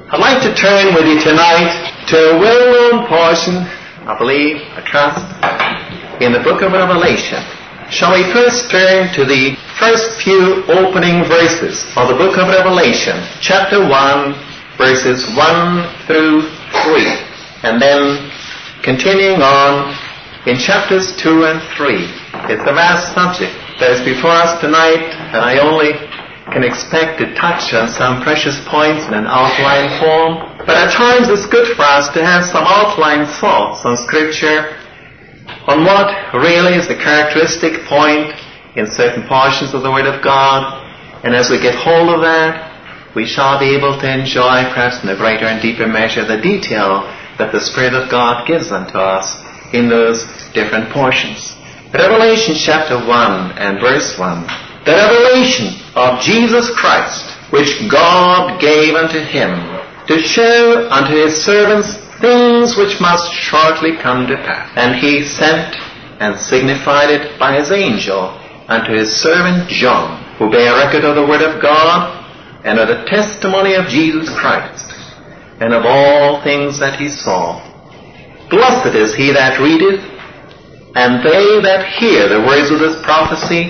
I'd like to turn with you tonight to a well-known portion, I believe, I trust, in the book of Revelation. Shall we first turn to the first few opening verses of the book of Revelation, chapter 1, verses 1 through 3, and then continuing on in chapters 2 and 3. It's a vast subject that is before us tonight, and I only can expect to touch on some precious points in an outline form. But at times it's good for us to have some outline thoughts on Scripture, on what really is the characteristic point in certain portions of the Word of God. And as we get hold of that, we shall be able to enjoy, perhaps in a greater and deeper measure, the detail that the Spirit of God gives unto us in those different portions. Revelation chapter 1 and verse 1. The revelation of Jesus Christ, which God gave unto him, to show unto his servants things which must shortly come to pass. And he sent and signified it by his angel unto his servant John, who bare record of the word of God, and of the testimony of Jesus Christ, and of all things that he saw. Blessed is he that readeth, and they that hear the words of this prophecy,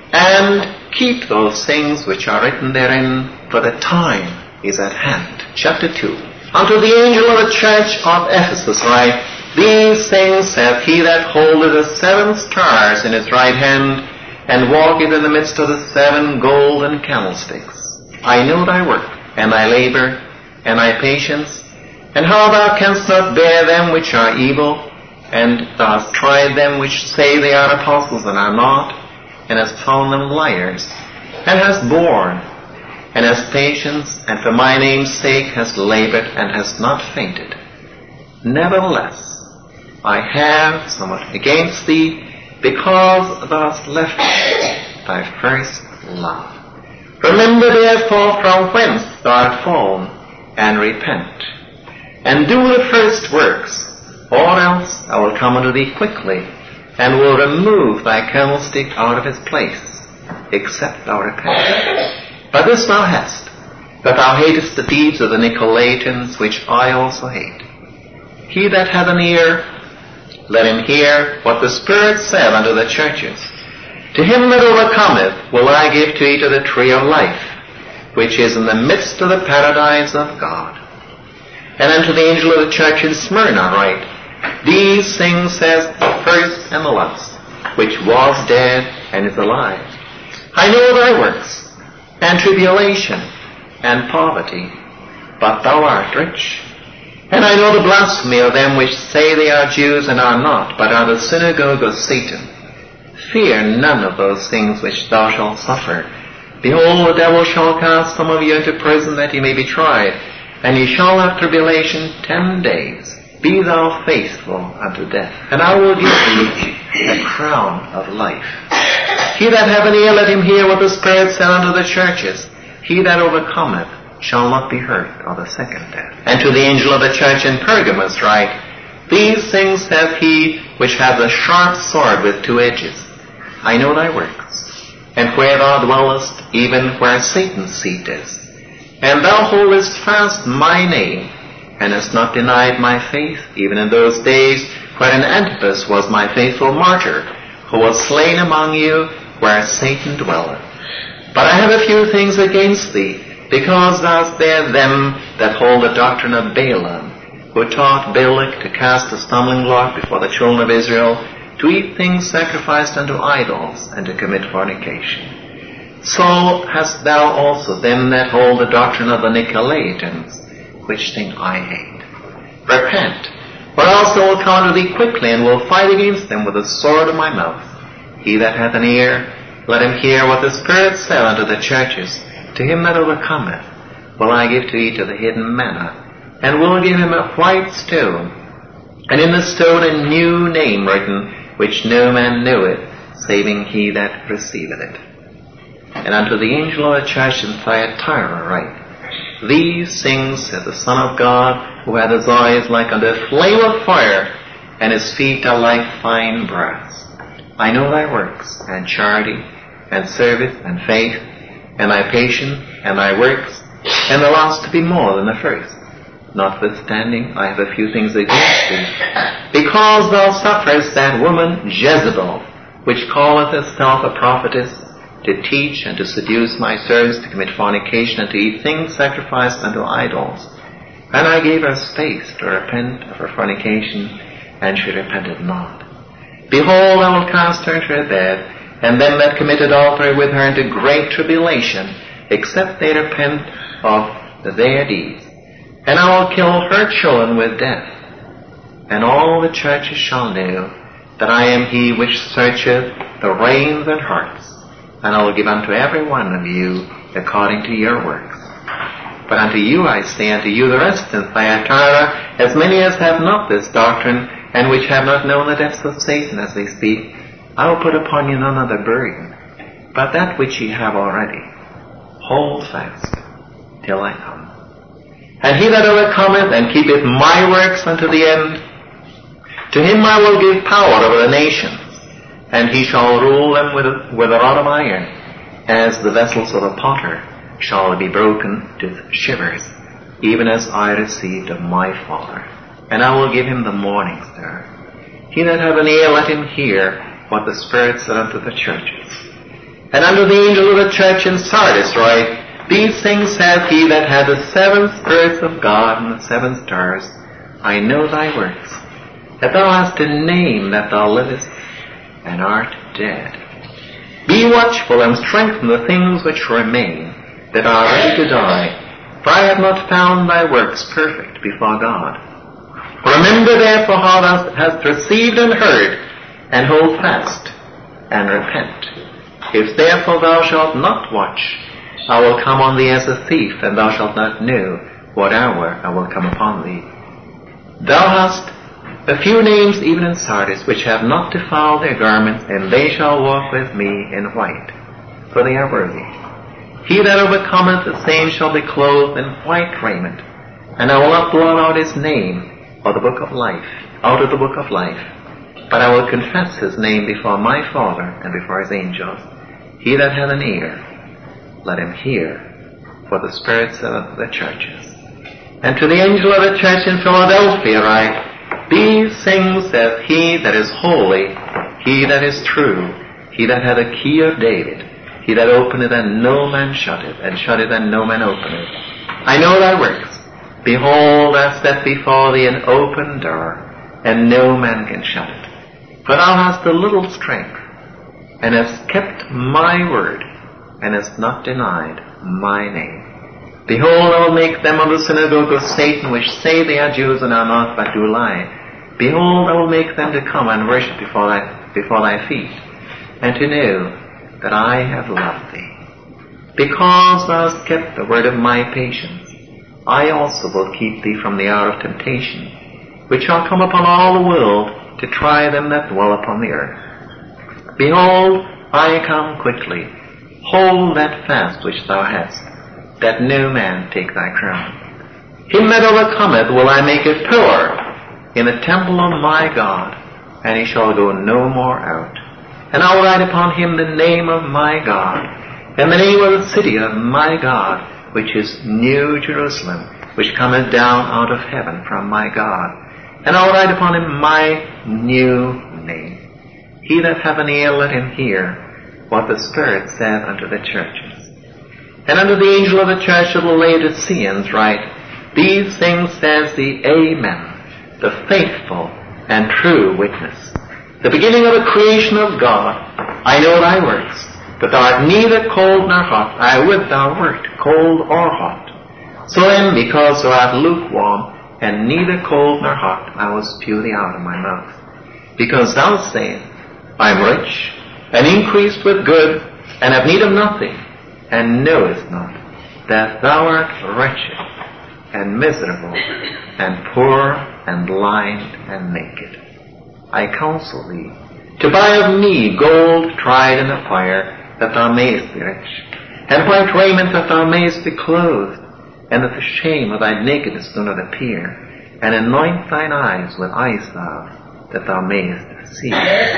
and keep those things which are written therein, for the time is at hand. Chapter 2. Unto the angel of the church of Ephesus write, These things saith he that holdeth the 7 stars in his right hand, and walketh in the midst of the 7 golden candlesticks. I know thy work, and thy labor, and thy patience, and how thou canst not bear them which are evil, and thou hast tried them which say they are apostles and are not, and hast found them liars, and hast borne, and hast patience, and for my name's sake hast labored, and hast not fainted. Nevertheless, I have somewhat against thee, because thou hast left thy first love. Remember therefore from whence thou art fallen, and repent, and do the first works, or else I will come unto thee quickly, and will remove thy candlestick out of his place, except thou repent. But this thou hast, that thou hatest the deeds of the Nicolaitans, which I also hate. He that hath an ear, let him hear what the Spirit saith unto the churches. To him that overcometh will I give to eat of the tree of life, which is in the midst of the paradise of God. And unto the angel of the church in Smyrna write, These things says the first and the last, which was dead and is alive. I know thy works, and tribulation, and poverty, but thou art rich. And I know the blasphemy of them which say they are Jews and are not, but are the synagogue of Satan. Fear none of those things which thou shalt suffer. Behold, the devil shall cast some of you into prison, that ye may be tried, and ye shall have tribulation 10 days. Be thou faithful unto death, and I will give thee a crown of life. He that hath an ear, let him hear what the Spirit saith unto the churches. He that overcometh shall not be hurt of the second death. And to the angel of the church in Pergamos write, These things hath he which hath a sharp sword with 2 edges. I know thy works, and where thou dwellest, even where Satan's seat is. And thou holdest fast my name, and hast not denied my faith, even in those days wherein Antipas was my faithful martyr, who was slain among you, where Satan dwelleth. But I have a few things against thee, because thou hast there them that hold the doctrine of Balaam, who taught Balak to cast a stumbling block before the children of Israel, to eat things sacrificed unto idols, and to commit fornication. So hast thou also them that hold the doctrine of the Nicolaitans, which thing I hate. Repent, or else I will come unto thee quickly, and will fight against them with the sword of my mouth. He that hath an ear, let him hear what the Spirit saith unto the churches. To him that overcometh will I give to eat of the hidden manna, and will give him a white stone, and in the stone a new name written, which no man knoweth, saving he that receiveth it. And unto the angel of the church in Thyatira write, These things saith the Son of God, who hath his eyes like unto a flame of fire, and his feet are like fine brass. I know thy works, and charity, and service, and faith, and thy patience, and thy works, and the last to be more than the first. Notwithstanding, I have a few things against thee, because thou sufferest that woman Jezebel, which calleth herself a prophetess, to teach and to seduce my servants to commit fornication and to eat things sacrificed unto idols. And I gave her space to repent of her fornication, and she repented not. Behold, I will cast her into her bed, and them that commit adultery with her into great tribulation, except they repent of their deeds. And I will kill her children with death. And all the churches shall know that I am he which searcheth the reins and hearts, and I will give unto every one of you according to your works. But unto you I say, unto you the rest in Thyatira, as many as have not this doctrine, and which have not known the depths of Satan as they speak, I will put upon you none other burden, but that which ye have already. Hold fast till I come. And he that overcometh and keepeth my works unto the end, to him I will give power over the nations, and he shall rule them with a rod of iron, as the vessels of a potter shall be broken to shivers, even as I received of my Father. And I will give him the morning star. He that hath an ear, let him hear what the Spirit said unto the churches. And unto the angel of the church in Sardis write, these things saith he that hath the 7 spirits of God and the 7 stars. I know thy works, that thou hast a name that thou livest, and art dead. Be watchful and strengthen the things which remain, that are ready to die, for I have not found thy works perfect before God. Remember therefore how thou hast received and heard, and hold fast, and repent. If therefore thou shalt not watch, I will come on thee as a thief, and thou shalt not know what hour I will come upon thee. Thou hast a few names even in Sardis, which have not defiled their garments, and they shall walk with me in white, for they are worthy. He that overcometh, the same shall be clothed in white raiment, and I will not blot out his name out of the book of life, but I will confess his name before my Father and before his angels. He that hath an ear, let him hear what the Spirit saith unto the churches. And to the angel of the church in Philadelphia write, these things saith he that is holy, he that is true, he that hath a key of David, he that openeth and no man shutteth, and shutteth and no man openeth. I know thy works. Behold, I set before thee an open door, and no man can shut it. For thou hast a little strength, and hast kept my word, and hast not denied my name. Behold, I will make them of the synagogue of Satan, which say they are Jews and are not, but do lie. Behold, I will make them to come and worship before thy feet, and to know that I have loved thee. Because thou hast kept the word of my patience, I also will keep thee from the hour of temptation, which shall come upon all the world to try them that dwell upon the earth. Behold, I come quickly. Hold that fast which thou hast, that no man take thy crown. Him that overcometh will I make a pillar in the temple of my God, and he shall go no more out. And I will write upon him the name of my God, and the name of the city of my God, which is New Jerusalem, which cometh down out of heaven from my God. And I will write upon him my new name. He that hath an ear, let him hear what the Spirit saith unto the churches. And unto the angel of the church of the Laodiceans write, these things says the Amen, the faithful and true witness, the beginning of the creation of God. I know thy works, that thou art neither cold nor hot. I would thou wert cold or hot. So then, because thou art lukewarm, and neither cold nor hot, I will spew thee out of my mouth. Because thou sayest, I am rich, and increased with good, and have need of nothing, and knowest not that thou art wretched, and miserable, and poor, and blind, and naked. I counsel thee to buy of me gold tried in the fire, that thou mayest be rich, and white raiment, that thou mayest be clothed, and that the shame of thy nakedness do not appear, and anoint thine eyes with eye salve, that thou mayest see.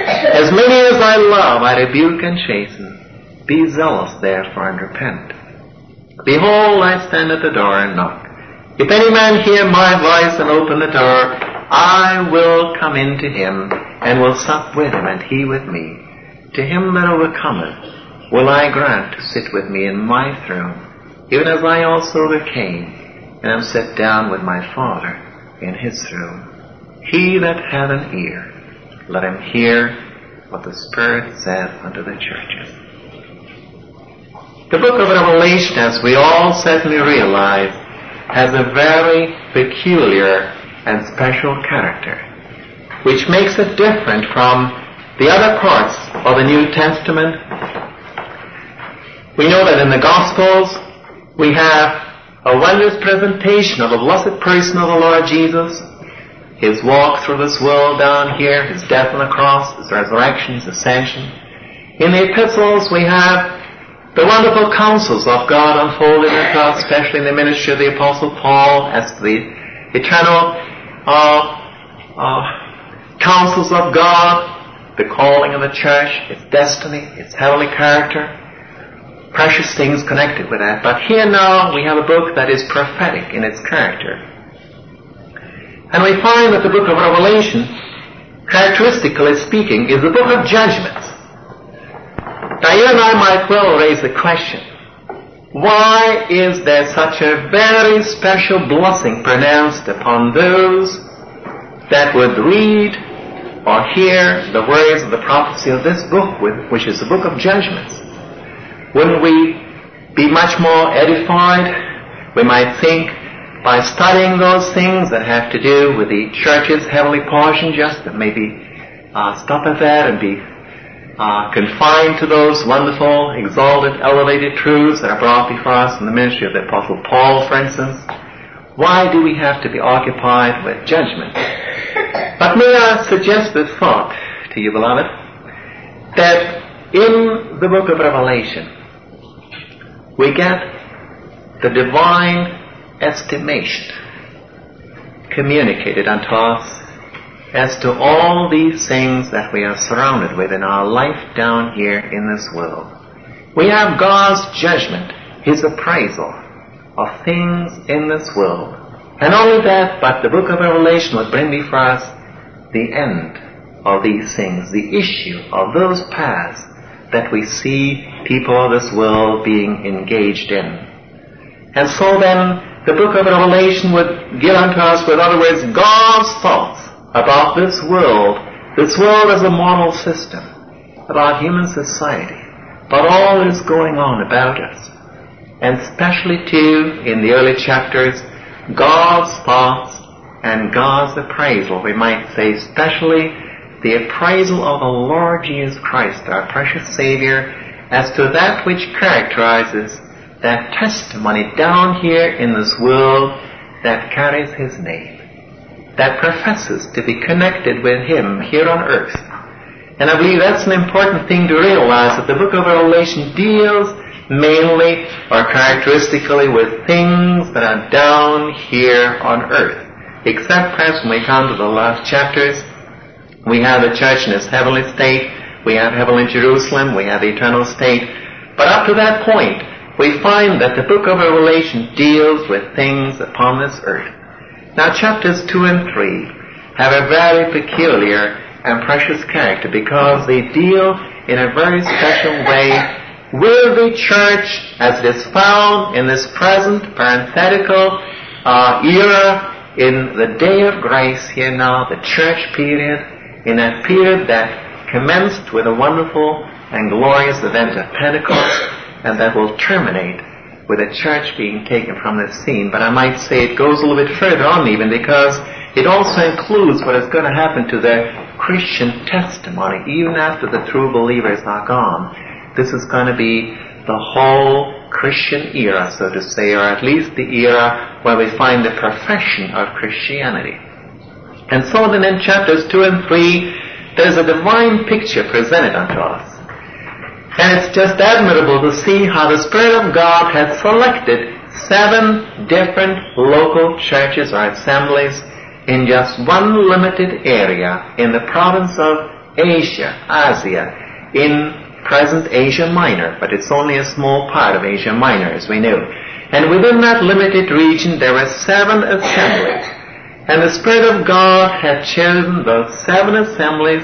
As many as I love, I rebuke and chasten. Be zealous therefore, and repent. Behold, I stand at the door and knock. If any man hear my voice and open the door, I will come in to him, and will sup with him, and he with me. To him that overcometh will I grant to sit with me in my throne, even as I also overcame, and am set down with my Father in his throne. He that hath an ear, let him hear what the Spirit saith unto the churches. The book of Revelation, as we all certainly realize, has a very peculiar and special character, which makes it different from the other parts of the New Testament. We know that in the Gospels we have a wondrous presentation of the blessed person of the Lord Jesus, his walk through this world down here, his death on the cross, his resurrection, his ascension. In the epistles we have the wonderful counsels of God unfolded in us, especially in the ministry of the Apostle Paul, as to the eternal counsels of God, the calling of the church, its destiny, its heavenly character, precious things connected with that. But here now we have a book that is prophetic in its character. And we find that the book of Revelation, characteristically speaking, is the book of judgments. Now you and I might well raise the question, why is there such a very special blessing pronounced upon those that would read or hear the words of the prophecy of this book, which is the book of judgments? Wouldn't we be much more edified? We might think, by studying those things that have to do with the church's heavenly portion, just that maybe stop at that and be confined to those wonderful, exalted, elevated truths that are brought before us in the ministry of the Apostle Paul, for instance. Why do we have to be occupied with judgment? But may I suggest this thought to you, beloved, that in the book of Revelation we get the divine estimation communicated unto us as to all these things that we are surrounded with in our life down here in this world. We have God's judgment, his appraisal of things in this world. And only that, but the book of Revelation would bring before us the end of these things, the issue of those paths that we see people of this world being engaged in. And so then, the book of Revelation would give unto us, with other words, God's thoughts about this world as a moral system, about human society, about all that is going on about us. And especially too, in the early chapters, God's thoughts and God's appraisal, we might say, especially the appraisal of the Lord Jesus Christ, our precious Savior, as to that which characterizes that testimony down here in this world that carries his name, that professes to be connected with him here on earth. And I believe that's an important thing to realize, that the book of Revelation deals mainly or characteristically with things that are down here on earth. Except perhaps when we come to the last chapters, we have the church in its heavenly state, we have heavenly Jerusalem, we have the eternal state. But up to that point, we find that the book of Revelation deals with things upon this earth. Now chapters 2 and 3 have a very peculiar and precious character, because they deal in a very special way with the church as it is found in this present parenthetical era, in the day of grace here now, the church period, in that period that commenced with a wonderful and glorious event of Pentecost, and that will terminate with the church being taken from this scene. But I might say it goes a little bit further on even, because it also includes what is going to happen to the Christian testimony even after the true believers are gone. This is going to be the whole Christian era, so to say, or at least the era where we find the profession of Christianity. And so then in chapters 2 and 3, there's a divine picture presented unto us. And it's just admirable to see how the Spirit of God had selected 7 different local churches or assemblies in just one limited area in the province of Asia, in present Asia Minor, but it's only a small part of Asia Minor, as we know. And within that limited region there were 7 assemblies. And the Spirit of God had chosen those 7 assemblies.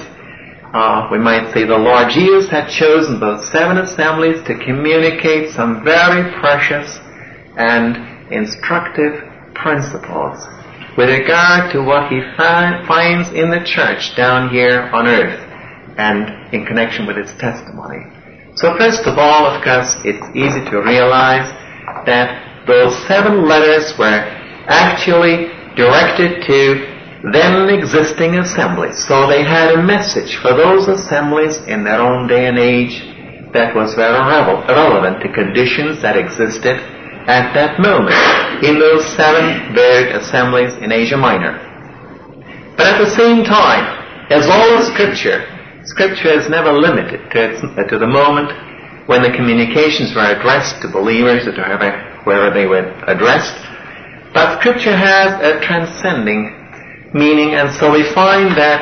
We might say the Lord Jesus had chosen those 7 assemblies to communicate some very precious and instructive principles with regard to what He finds in the church down here on earth and in connection with its testimony. So first of all, of course, it's easy to realize that those 7 letters were actually directed to then existing assemblies. So they had a message for those assemblies in their own day and age that was very relevant to conditions that existed at that moment in those 7 varied assemblies in Asia Minor. But at the same time, as all of Scripture is never limited to the moment when the communications were addressed to believers or to wherever they were addressed. But Scripture has a transcending meaning, and so we find that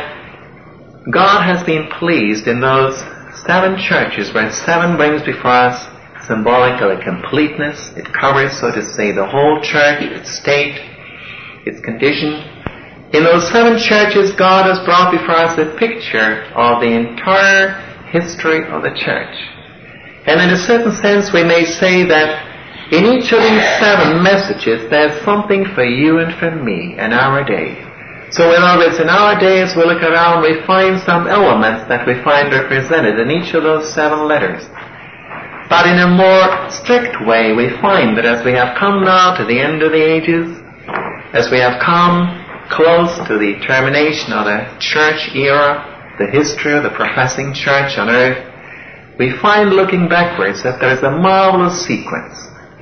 God has been pleased in those 7 churches, where 7 brings before us symbolic of a completeness. It covers, so to say, the whole church, its state, its condition. In those 7 churches, God has brought before us a picture of the entire history of the church. And in a certain sense, we may say that in each of these 7 messages, there's something for you and for me in our day. So in other words, in our day, as we look around, we find some elements that we find represented in each of those 7 letters. But in a more strict way, we find that as we have come now to the end of the ages, as we have come close to the termination of the church era, the history of the professing church on earth, we find, looking backwards, that there is a marvelous sequence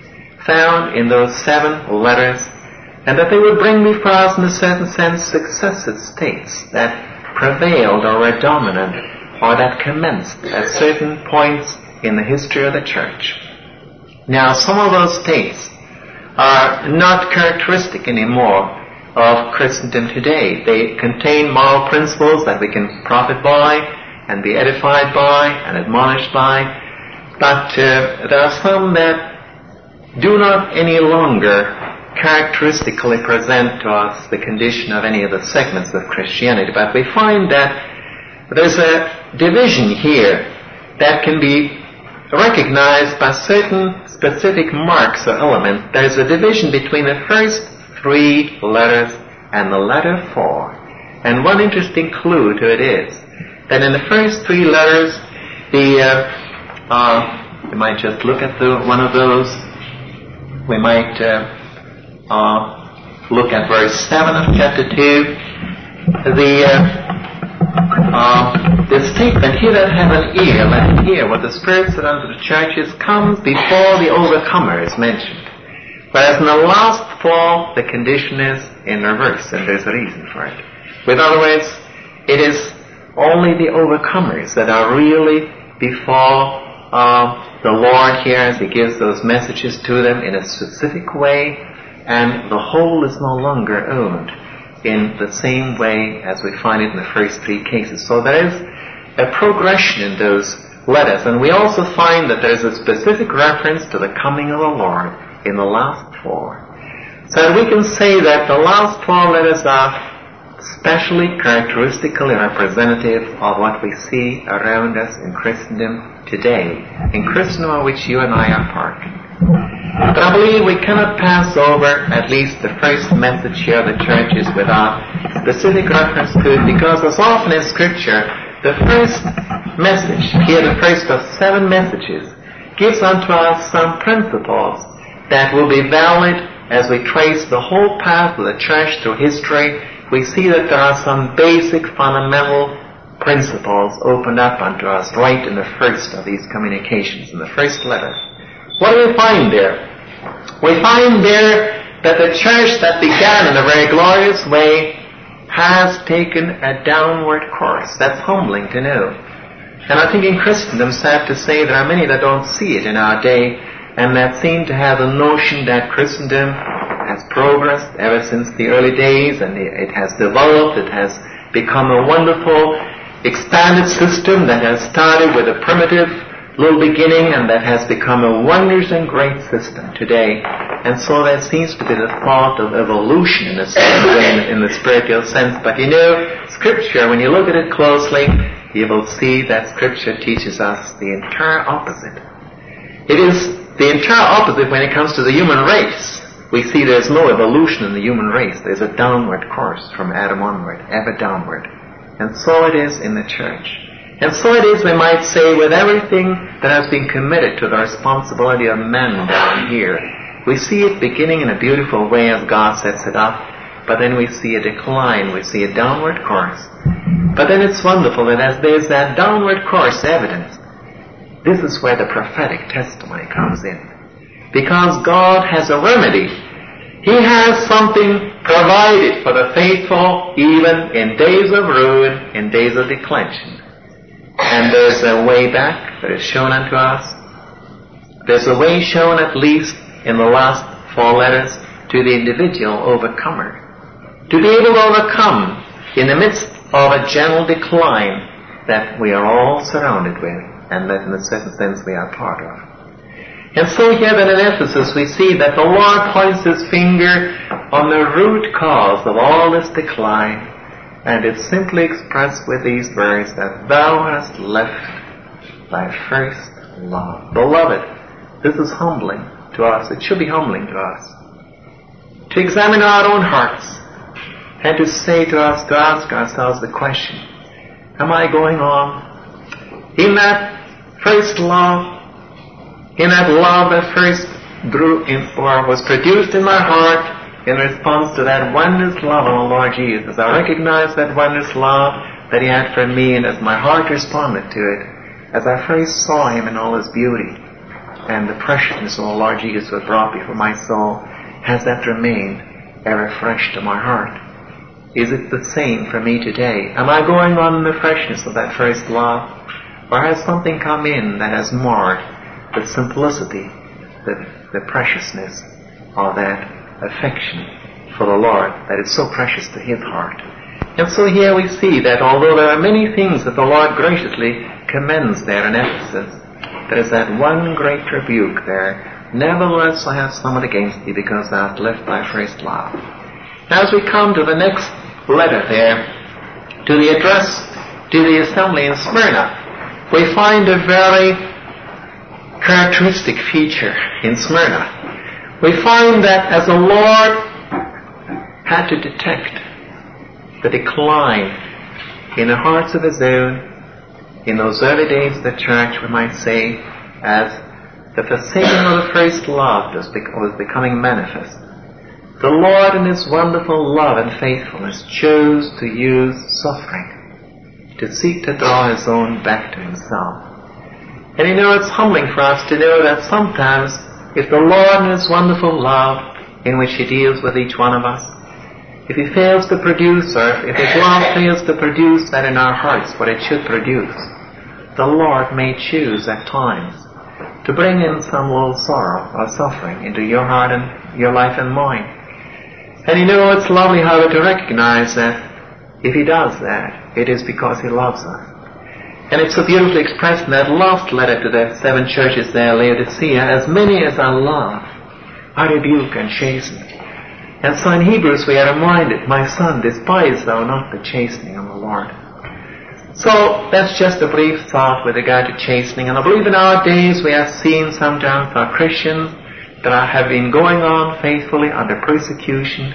found in those 7 letters, and that they would bring before us, in a certain sense, successive states that prevailed or were dominant or that commenced at certain points in the history of the church. Now, some of those states are not characteristic anymore of Christendom today. They contain moral principles that we can profit by and be edified by and admonished by, but there are some that do not any longer characteristically present to us the condition of any of the segments of Christianity. But we find that there's a division here that can be recognized by certain specific marks or elements. There's a division between the first 3 letters and the letter 4. And one interesting clue to it is that in the first 3 letters, we might just look at one of those. We might look at verse 7 of chapter 2. The statement, "He that hath an ear, let him hear what the Spirit said unto the churches," comes before the overcomer is mentioned. Whereas in the last 4, the condition is in reverse, and there's a reason for it. In other words, it is only the overcomers that are really before the Lord here as He gives those messages to them in a specific way, and the whole is no longer owned in the same way as we find it in the first 3 cases. So there is a progression in those letters, and we also find that there is a specific reference to the coming of the Lord in the last 4. So we can say that the last 4 letters are specially characteristically representative of what we see around us in Christendom today, in Christendom of which you and I are part. But I believe we cannot pass over at least the first message here of the churches without specific reference to it, because as often in Scripture, the first message, here the first of 7 messages, gives unto us some principles that will be valid as we trace the whole path of the church through history. We see that there are some basic fundamental principles opened up unto us right in the first of these communications, in the first letter. What do we find there? We find there that the church that began in a very glorious way has taken a downward course. That's humbling to know. And I think in Christendom, sad to say, there are many that don't see it in our day, and that seem to have the notion that Christendom has progressed ever since the early days, and it has developed, it has become a wonderful expanded system that has started with a primitive little beginning, and that has become a wondrous and great system today. And so there seems to be the thought of evolution in a certain way, in the spiritual sense. But you know, Scripture, when you look at it closely, you will see that Scripture teaches us the entire opposite. It is the entire opposite when it comes to the human race. We see there's no evolution in the human race. There's a downward course from Adam onward, ever downward. And so it is in the church. And so it is, we might say, with everything that has been committed to the responsibility of men down here. We see it beginning in a beautiful way as God sets it up, but then we see a decline, we see a downward course. But then it's wonderful that as there's that downward course evidence, this is where the prophetic testimony comes in. Because God has a remedy. He has something provided for the faithful even in days of ruin, in days of declension. And there's a way back that is shown unto us. There's a way shown at least in the last 4 letters to the individual overcomer. To be able to overcome in the midst of a general decline that we are all surrounded with and that in a certain sense we are part of. And so here then in Ephesus we see that the Lord points His finger on the root cause of all this decline, and it's simply expressed with these words that thou hast left thy first love. Beloved, this is humbling to us. It should be humbling to us. To examine our own hearts and to say to us, to ask ourselves the question, am I going on in that first love? In that love that first was produced in my heart in response to that wondrous love of the Lord Jesus. I recognized that wondrous love that He had for me, and as my heart responded to it, as I first saw Him in all His beauty and the preciousness of the Lord Jesus who had brought before my soul, has that remained ever fresh to my heart? Is it the same for me today? Am I going on in the freshness of that first love? Or has something come in that has marred the simplicity, the preciousness of that affection for the Lord that is so precious to His heart? And so here we see that although there are many things that the Lord graciously commends there in Ephesus, there is that one great rebuke there. Nevertheless I have somewhat against thee, because thou hast left thy first love. Now as we come to the next letter there, to the address to the assembly in Smyrna, we find a very characteristic feature in Smyrna. We find that as the Lord had to detect the decline in the hearts of His own, in those early days of the church, we might say, as the forsaking of the first love was becoming manifest, the Lord in His wonderful love and faithfulness chose to use suffering to seek to draw His own back to Himself. And you know, it's humbling for us to know that sometimes if the Lord in His wonderful love in which He deals with each one of us, if He fails to produce, or if His love fails to produce that in our hearts what it should produce, the Lord may choose at times to bring in some little sorrow or suffering into your heart and your life and mine. And you know, it's lovely, however, to recognize that if He does that, it is because He loves us. And it's so beautifully expressed in that last letter to the 7 churches there, Laodicea, as many as I love, I rebuke and chasten. And so in Hebrews we are reminded, my son, despise thou not the chastening of the Lord. So that's just a brief thought with regard to chastening. And I believe in our days we have seen sometimes our Christians that have been going on faithfully under persecution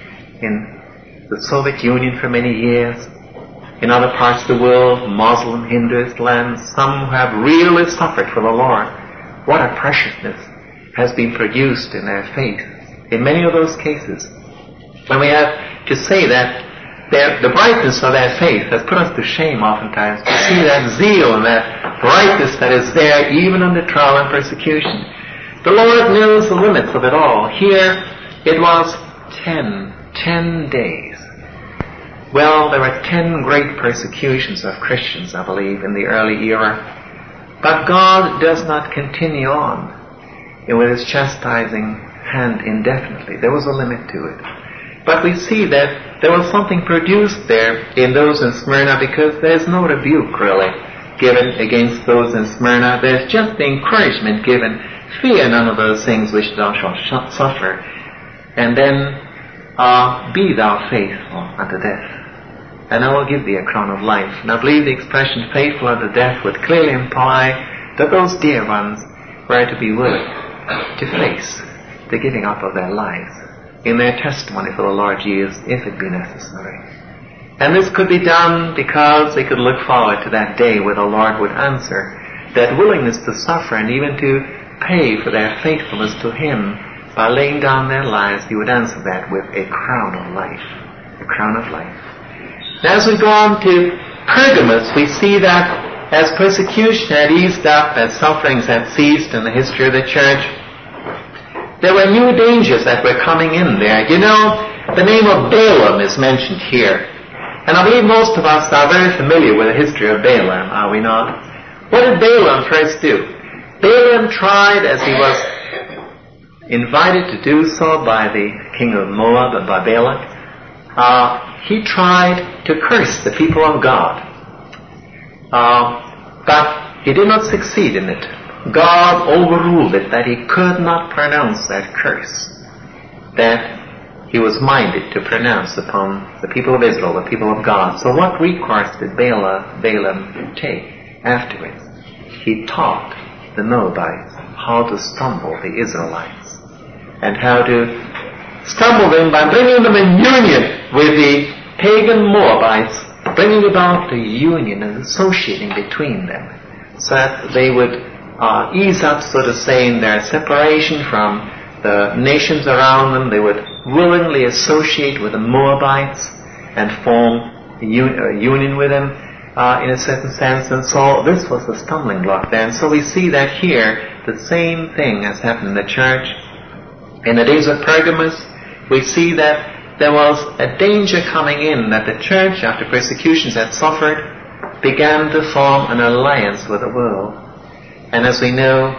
in the Soviet Union for many years, in other parts of the world, Muslim, Hinduist lands, some who have really suffered for the Lord. What a preciousness has been produced in their faith in many of those cases. And we have to say that the brightness of their faith has put us to shame oftentimes, to see that zeal and that brightness that is there even under trial and persecution. The Lord knows the limits of it all. Here it was 10 days. Well, there were 10 great persecutions of Christians, I believe, in the early era. But God does not continue on with His chastising hand indefinitely. There was a limit to it. But we see that there was something produced there in those in Smyrna, because there's no rebuke, really. given against those in Smyrna. There's just the encouragement given, fear none of those things which thou shalt suffer, and then be thou faithful unto death, and I will give thee a crown of life. And I believe the expression faithful unto death would clearly imply that those dear ones were to be willing to face the giving up of their lives in their testimony for the Lord Jesus, if it be necessary. And this could be done because they could look forward to that day where the Lord would answer that willingness to suffer and even to pay for their faithfulness to Him by laying down their lives. He would answer that with a crown of life. A crown of life. Now, as we go on to Pergamos, we see that as persecution had eased up, as sufferings had ceased in the history of the church, there were new dangers that were coming in there. You know, the name of Balaam is mentioned here. And I believe most of us are very familiar with the history of Balaam, are we not? What did Balaam first do? Balaam tried, as he was invited to do so by the king of Moab and by Balak, he tried to curse the people of God. But he did not succeed in it. God overruled it, that he could not pronounce that curse that he was minded to pronounce upon the people of Israel, the people of God. So what recourse did Balaam take afterwards? He taught the Moabites how to stumble the Israelites, and how to stumble them by bringing them in union with the pagan Moabites, bringing about the union and associating between them, so that they would ease up, so to say, in their separation from the nations around them. They would willingly associate with the Moabites and form a union with them in a certain sense. And so this was the stumbling block there. And so we see that here the same thing has happened in the church. In the days of Pergamos, we see that there was a danger coming in, that the church, after persecutions had suffered, began to form an alliance with the world. And as we know,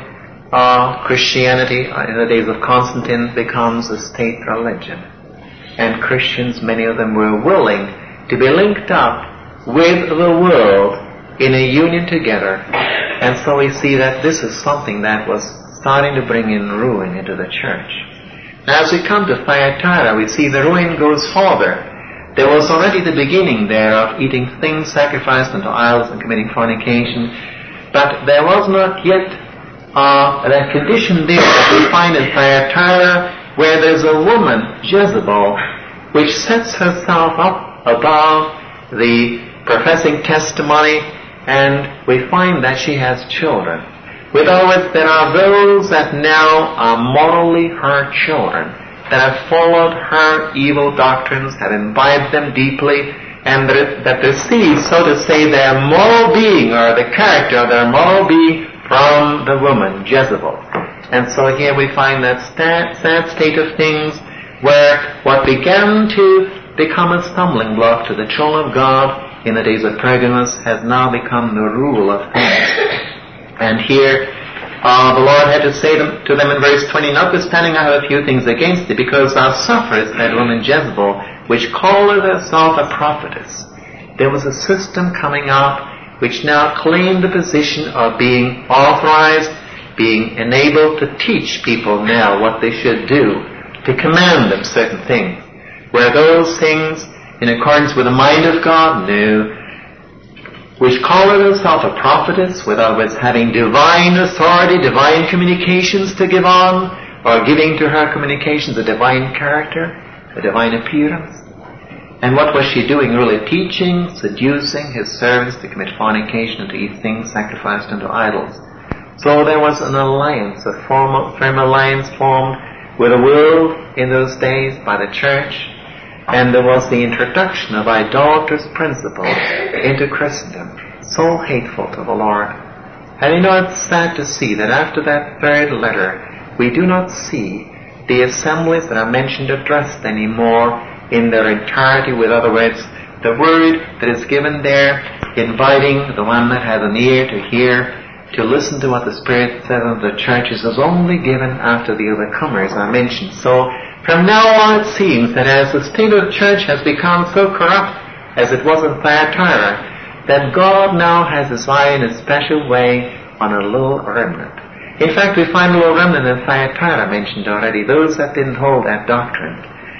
Christianity in the days of Constantine becomes a state religion. And Christians, many of them, were willing to be linked up with the world in a union together. And so we see that this is something that was starting to bring in ruin into the church. Now, as we come to Thyatira, we see the ruin goes further. There was already the beginning there of eating things sacrificed unto idols and committing fornication, but there was not yet that condition there that we find in Thyatira, where there's a woman, Jezebel, which sets herself up above the professing testimony, and we find that she has children. With other words, there are those that now are morally her children, that have followed her evil doctrines, have imbibed them deeply, and that receive, so to say, their moral being, or the character of their moral being, from the woman, Jezebel. And so here we find that sad state of things, where what began to become a stumbling block to the children of God in the days of Pergamos has now become the rule of things. And here the Lord had to say to them in verse 20, notwithstanding I have a few things against thee, because thou sufferest that woman Jezebel, which calleth herself a prophetess. There was a system coming up which now claimed the position of being authorized, being enabled to teach people now what they should do, to command them certain things. Were those things in accordance with the mind of God? No. Which calleth herself a prophetess, with other words, having divine authority, divine communications to give on, or giving to her communications a divine character, a divine appearance. And what was she doing? Really teaching, seducing his servants to commit fornication and to eat things sacrificed unto idols. So there was an alliance, a firm alliance formed with the world in those days by the church, and there was the introduction of idolatrous principles into Christendom, so hateful to the Lord. And you know, it's sad to see that after that third letter, we do not see the assemblies that are mentioned addressed anymore in their entirety. With other words, the word that is given there, inviting the one that has an ear to hear, to listen to what the Spirit says of the churches, is only given after the overcomers are mentioned. So from now on it seems that as the state of the church has become so corrupt as it was in Thyatira, that God now has His eye in a special way on a little remnant. In fact, we find a little remnant in Thyatira mentioned already, those that didn't hold that doctrine.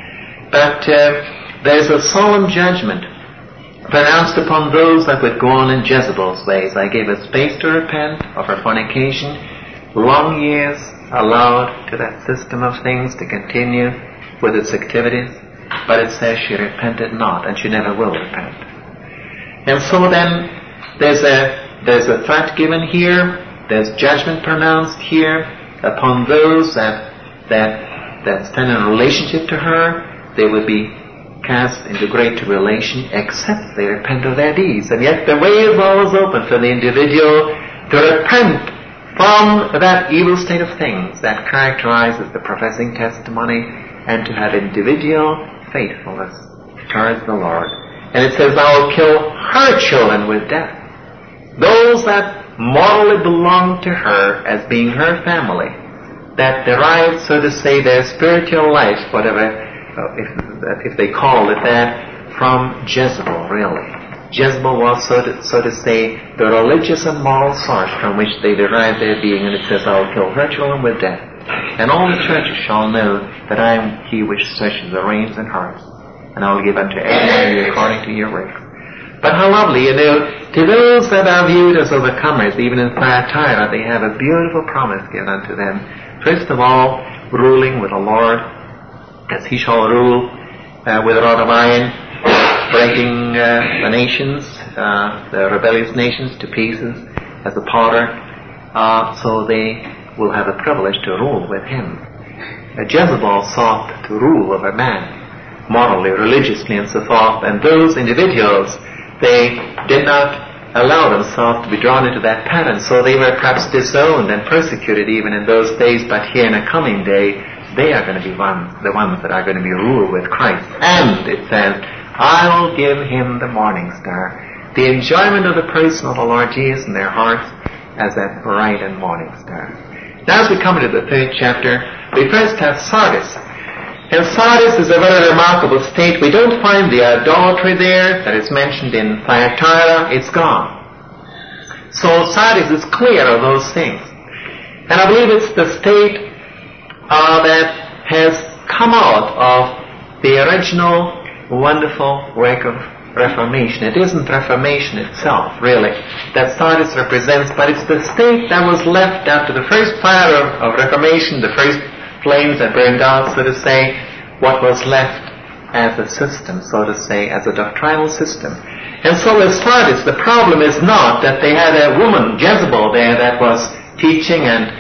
But there's a solemn judgment pronounced upon those that would go on in Jezebel's ways. I gave a space to repent of her fornication, long years allowed to that system of things to continue with its activities, but it says she repented not, and she never will repent. And so then there's a threat given here, there's judgment pronounced here upon those that stand in a relationship to her. They would be cast into great tribulation except they repent of their deeds. And yet the way is always open for the individual to repent from that evil state of things that characterizes the professing testimony, and to have individual faithfulness towards the Lord. And it says, I will kill her children with death. Those that morally belong to her as being her family, that derive, so to say, their spiritual life, whatever, if they call it that, from Jezebel, really. Jezebel was, so to say, the religious and moral source from which they derive their being, and it says, I will kill her children with death. And all the churches shall know that I am He which searches the reins and hearts, and I will give unto every one of you according to your works. But how lovely, to those that are viewed as overcomers, even in Thyatira, they have a beautiful promise given unto them. First of all, ruling with the Lord, as He shall rule with a rod of iron, breaking the nations, the rebellious nations, to pieces as a potter, so they will have a privilege to rule with Him. Jezebel sought to rule over man, morally, religiously, and so forth, and those individuals, they did not allow themselves to be drawn into that pattern, so they were perhaps disowned and persecuted even in those days, but here in a coming day, they are going to be the ones that are going to be ruled with Christ. And it says, I will give him the morning star, the enjoyment of the person of the Lord Jesus in their hearts as that bright and morning star. Now as we come into the 3rd chapter, we first have Sardis. And Sardis is a very remarkable state. We don't find the adultery there that is mentioned in Thyatira. It's gone. So Sardis is clear of those things. And I believe it's the state that has come out of the original wonderful work of Reformation. It isn't Reformation itself, really, that Sardis represents, but it's the state that was left after the first fire of Reformation, the first flames that burned out, so to say, what was left as a system, so to say, as a doctrinal system. And so with Sardis, the problem is not that they had a woman, Jezebel, there that was teaching and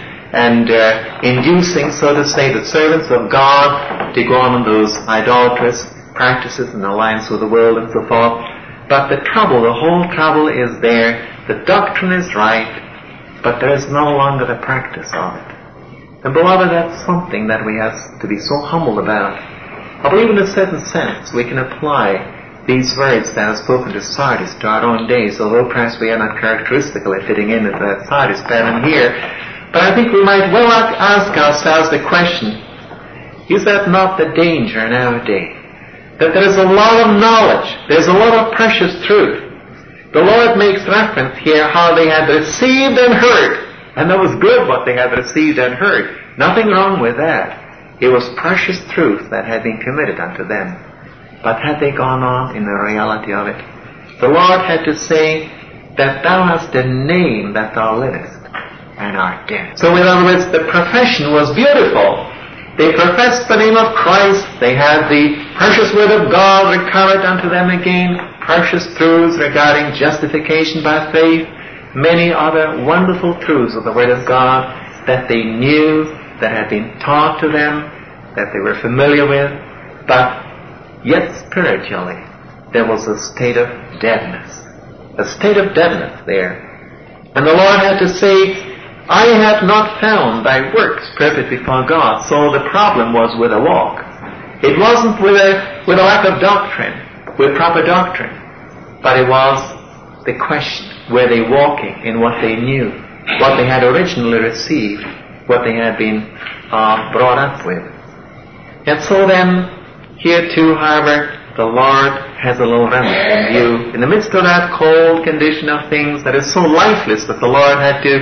inducing, so to say, the servants of God to go on those idolatrous practices and alliance with the world and so forth. But the whole trouble is there. The doctrine is right, but there is no longer the practice of it. And beloved, that's something that we have to be so humble about. I believe in a certain sense we can apply these words that are spoken to Sardis to our own days, although perhaps we are not characteristically fitting in at that Sardis pattern here. But I think we might well ask ourselves the question, is that not the danger in our day? That there is a lot of knowledge, there's a lot of precious truth. The Lord makes reference here how they had received and heard. And that was good what they had received and heard. Nothing wrong with that. It was precious truth that had been committed unto them. But had they gone on in the reality of it? The Lord had to say that thou hast a name that thou livest and art dead. So in other words, the profession was beautiful. They professed the name of Christ. They had the precious word of God recurrent unto them again. Precious truths regarding justification by faith. Many other wonderful truths of the word of God that they knew, that had been taught to them, that they were familiar with. But yet spiritually, there was a state of deadness. A state of deadness there. And the Lord had to say, I have not found thy works perfect before God. So the problem was with a walk. It wasn't with a lack of doctrine, with proper doctrine. But it was the question, were they walking in what they knew, what they had originally received, what they had been brought up with. And so then, here too, however, the Lord has a little remedy in view. In the midst of that cold condition of things that is so lifeless that the Lord had to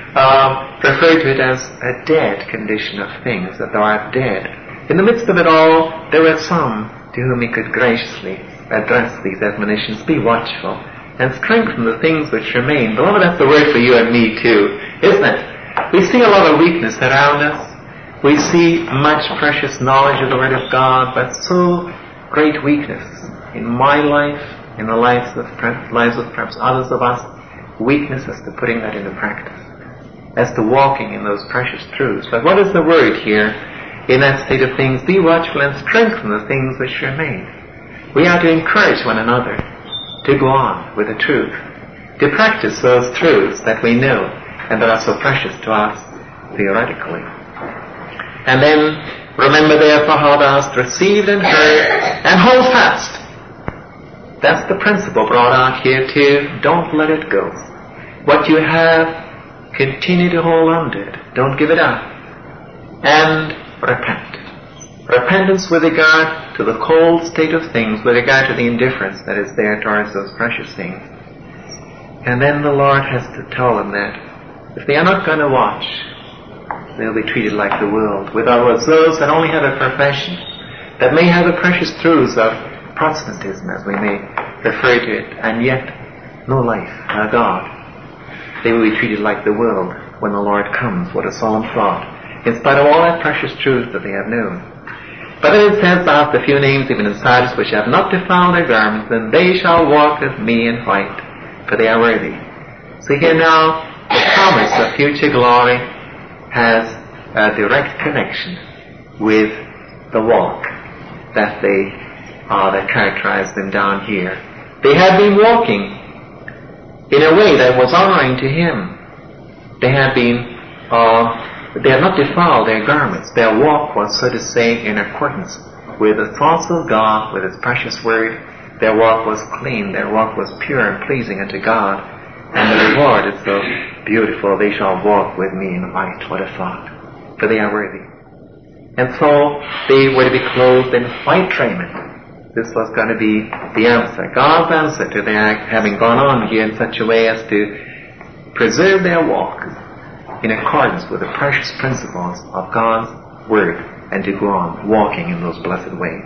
refer to it as a dead condition of things, that thou art dead. In the midst of it all, there were some to whom he could graciously address these admonitions. Be watchful and strengthen the things which remain. Beloved, that's the word for you and me too, isn't it? We see a lot of weakness around us. We see much precious knowledge of the Word of God, but so great weakness in my life, in the lives of perhaps others of us, weakness as to putting that into practice, as to walking in those precious truths. But what is the word here in that state of things? Be watchful and strengthen the things which remain. We are to encourage one another to go on with the truth, to practice those truths that we know and that are so precious to us theoretically. And then, remember therefore how thou hast received and heard, and hold fast. That's the principle brought out here too. Don't let it go. What you have, continue to hold on to it. Don't give it up. And repent. Repentance with regard to the cold state of things, with regard to the indifference that is there towards those precious things. And then the Lord has to tell them that if they are not going to watch, they'll be treated like the world. With other words, those that only have a profession, that may have the precious truths of Protestantism, as we may refer to it, and yet no life, no God, they will be treated like the world when the Lord comes. What a solemn thought, in spite of all that precious truth that they have known. But then it says after a few names, even in Sardis, which have not defiled their garments, then they shall walk with me in white, for they are worthy. So here now, the promise of future glory has a direct connection with the walk that characterized them down here. They had been walking in a way that was honoring to Him. They had not defiled their garments. Their walk was, so to say, in accordance with the thoughts of God, with His precious Word. Their walk was clean. Their walk was pure and pleasing unto God. And the reward is so beautiful. They shall walk with me in white. What a thought. For they are worthy. And so they were to be clothed in white raiment. This was going to be the answer, God's answer to their having gone on here in such a way as to preserve their walk in accordance with the precious principles of God's Word, and to go on walking in those blessed ways.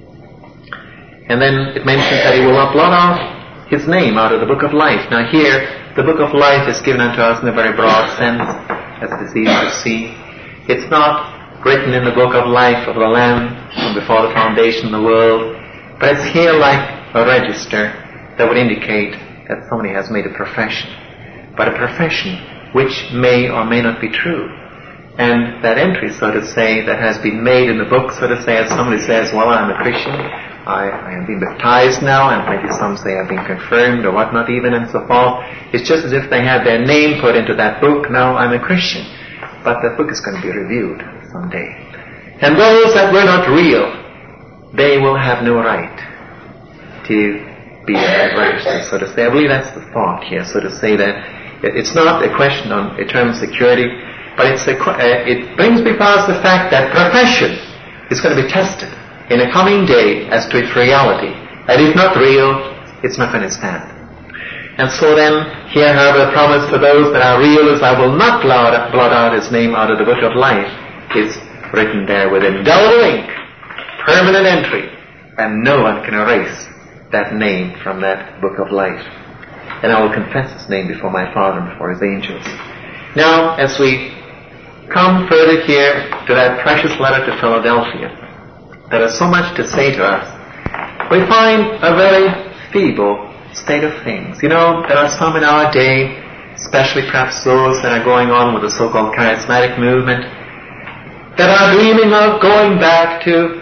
And then it mentions that He will not blot out His name out of the book of life. Now here, the book of life is given unto us in a very broad sense, as it is easy to see. It's not written in the book of life of the Lamb from before the foundation of the world, but it's here like a register that would indicate that somebody has made a profession, but a profession which may or may not be true. And that entry, so to say, that has been made in the book, so to say, as somebody says, well, I'm a Christian, I have been baptized now, and maybe some say I've been confirmed or whatnot even, and so forth. It's just as if they had their name put into that book, now I'm a Christian. But that book is going to be reviewed someday. And those that were not real, they will have no right to be in that register, so to say. I believe that's the thought here, so to say that it's not a question on eternal security, but it brings before us the fact that profession is going to be tested in a coming day as to its reality. And if not real, it's not going to stand. And so then, here however the promise for those that are real is, I will not blot out His name out of the book of life. It's written there with indelible ink, permanent entry, and no one can erase that name from that book of life. And I will confess His name before my Father and before His angels. Now, as we come further here to that precious letter to Philadelphia, that has so much to say to us, we find a very feeble state of things. You know, there are some in our day, especially perhaps those that are going on with the so-called charismatic movement, that are dreaming of going back to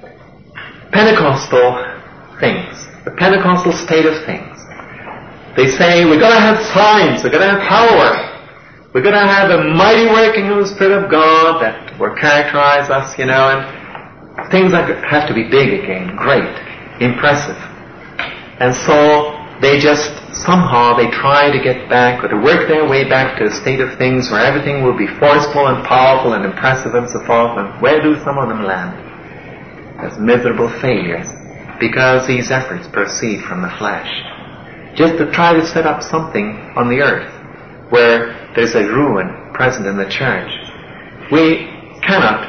Pentecostal things, the Pentecostal state of things. They say, we're going to have signs, we're going to have power, we're going to have a mighty working of the Spirit of God that will characterize us, you know, and things have to be big again, great, impressive. And so they just somehow they try to get back or to work their way back to a state of things where everything will be forceful and powerful and impressive and so forth. And where do some of them land? As miserable failures, because these efforts proceed from the flesh. Just to try to set up something on the earth where there's a ruin present in the church. We cannot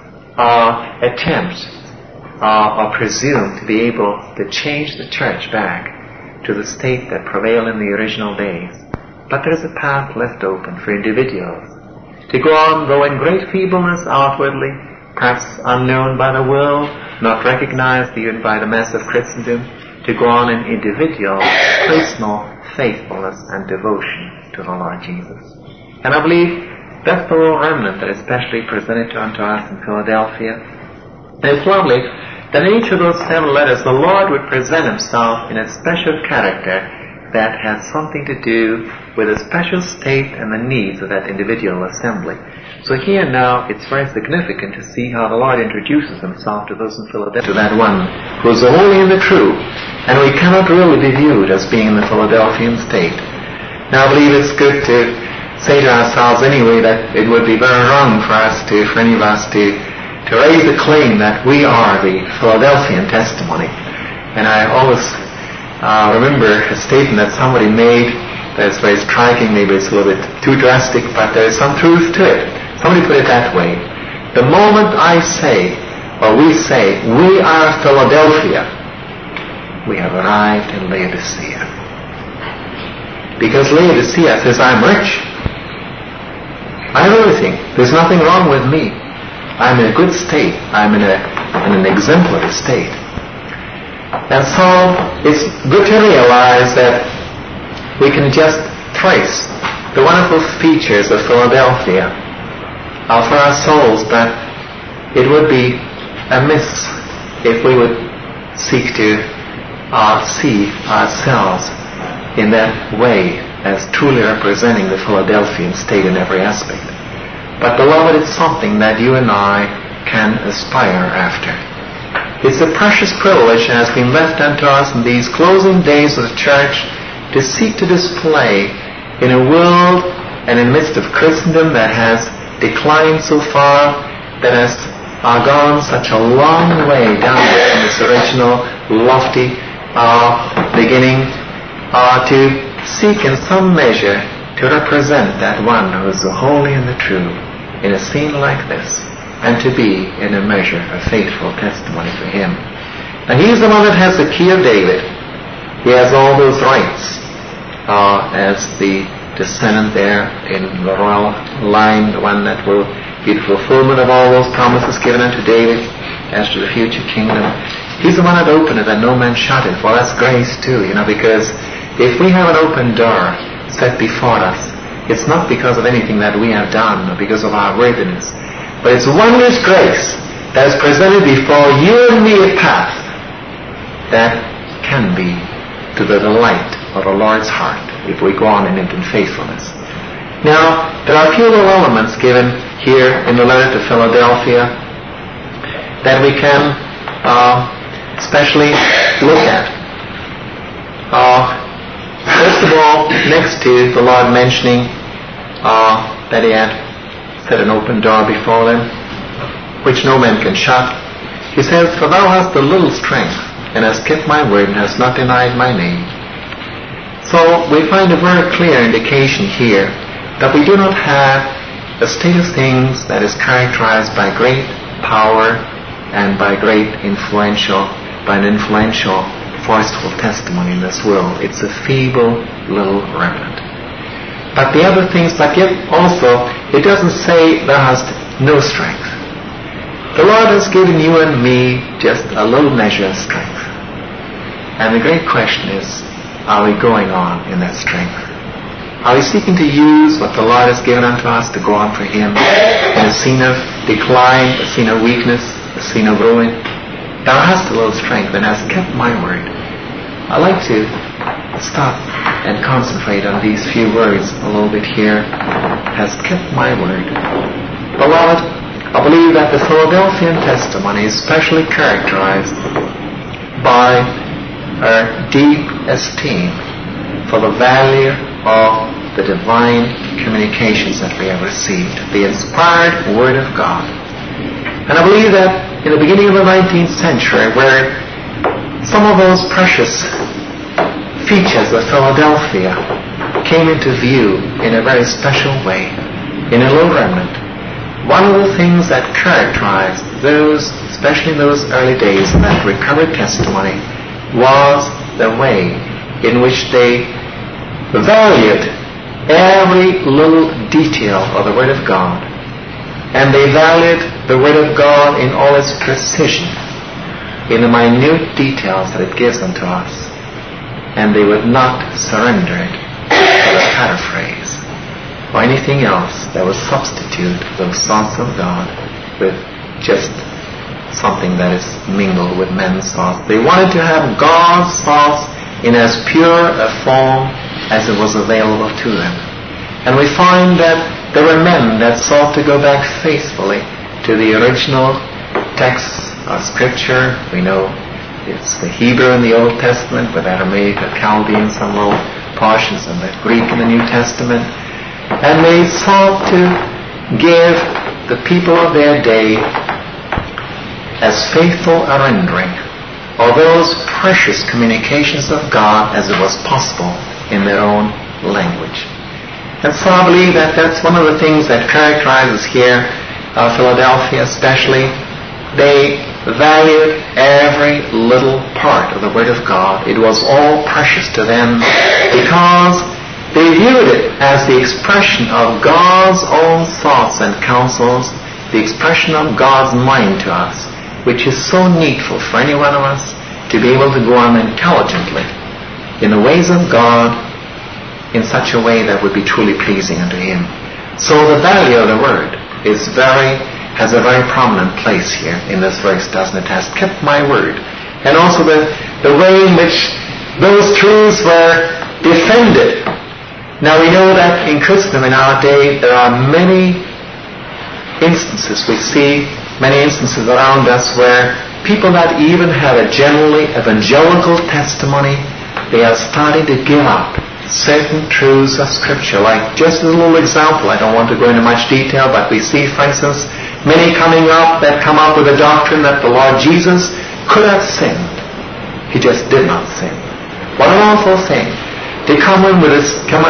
attempt or presume to be able to change the church back to the state that prevailed in the original days. But there's a path left open for individuals to go on, though in great feebleness outwardly, perhaps unknown by the world, not recognized even by the mass of Christendom, to go on in individual, personal faithfulness and devotion to the Lord Jesus. And I believe that's the little remnant that is especially presented unto us in Philadelphia. And it's lovely that in each of those 7 letters the Lord would present Himself in a special character that has something to do with a special state and the needs of that individual assembly. So here now it's very significant to see how the Lord introduces Himself to those in Philadelphia, to that one who is the holy and the true, and we cannot really be viewed as being in the Philadelphian state. Now I believe it's good to say to ourselves anyway that it would be very wrong for any of us to raise the claim that we are the Philadelphian testimony. And I always remember a statement that somebody made that's very striking. Maybe it's a little bit too drastic, but there is some truth to it. Somebody put it that way: the moment I say, or we say, we are Philadelphia, we have arrived in Laodicea. Because Laodicea says, I'm rich, I have everything, there's nothing wrong with me, I'm in a good state, I'm in an exemplary state. And so it's good to realize that we can just trace the wonderful features of Philadelphia for our souls, but it would be amiss if we would seek to see ourselves in that way as truly representing the Philadelphian state in every aspect. But beloved, it's something that you and I can aspire after. It's a precious privilege that has been left unto us in these closing days of the church to seek to display in a world and in the midst of Christendom that has declined so far, that has gone such a long way downward from its original lofty beginning, to seek in some measure to represent that one who is the holy and the true in a scene like this, and to be in a measure a faithful testimony for Him. And He's the one that has the key of David. He has all those rights as the descendant there in the royal line, the one that will be the fulfillment of all those promises given unto David as to the future kingdom. He's the one that opened it and no man shut it. Well, that's grace too, because if we have an open door set before us, it's not because of anything that we have done or because of our worthiness, but it's wondrous grace that has presented before you and me a path that can be to the delight of the Lord's heart if we go on in it in faithfulness. Now, there are a few little elements given here in the letter to Philadelphia that we can especially look at. First of all, next to the Lord mentioning that He had set an open door before them, which no man can shut, He says, for thou hast a little strength, and hast kept my word, and hast not denied my name. So we find a very clear indication here that we do not have a state of things that is characterized by great power and by an influential, forceful testimony in this world. It's a feeble little remnant. But the other things, but yet also, it doesn't say thou hast no strength. The Lord has given you and me just a little measure of strength. And the great question is, are we going on in that strength? Are we seeking to use what the Lord has given unto us to go on for Him in a scene of decline, a scene of weakness, a scene of ruin? Thou hast a little strength and hast kept my word. I like to stop and concentrate on these few words a little bit here. Hast kept my word. Beloved, I believe that the Philadelphian testimony is especially characterized by a deep esteem for the value of the divine communications that we have received, the inspired Word of God. And I believe that in the beginning of the 19th century, where some of those precious features of Philadelphia came into view in a very special way in a little remnant. One of the things that characterized those, especially in those early days of that recovered testimony, was the way in which they valued every little detail of the Word of God. And they valued the Word of God in all its precision, in the minute details that it gives unto us. And they would not surrender it for a paraphrase or anything else that would substitute those thoughts of God with just something that is mingled with men's thoughts. They wanted to have God's thoughts in as pure a form as it was available to them. And we find that there were men that sought to go back faithfully to the original texts of Scripture. We know it's the Hebrew in the Old Testament, with Aramaic, the Chaldean, some little portions, and the Greek in the New Testament. And they sought to give the people of their day as faithful a rendering of those precious communications of God as it was possible in their own language. And so I believe that that's one of the things that characterizes here Philadelphia especially. They valued every little part of the Word of God. It was all precious to them because they viewed it as the expression of God's own thoughts and counsels, the expression of God's mind to us, which is so needful for any one of us to be able to go on intelligently in the ways of God in such a way that would be truly pleasing unto Him. So the value of the Word has a very prominent place here in this verse, doesn't it? Has kept my word. And also the way in which those truths were defended. Now we know that in Christendom in our day there are many instances, we see many instances around us where people that even have a generally evangelical testimony, they are starting to give up certain truths of Scripture. Like just a little example, I don't want to go into much detail, but we see, for instance, many come up with a doctrine that the Lord Jesus could have sinned. He just did not sin. What an awful thing. They come in with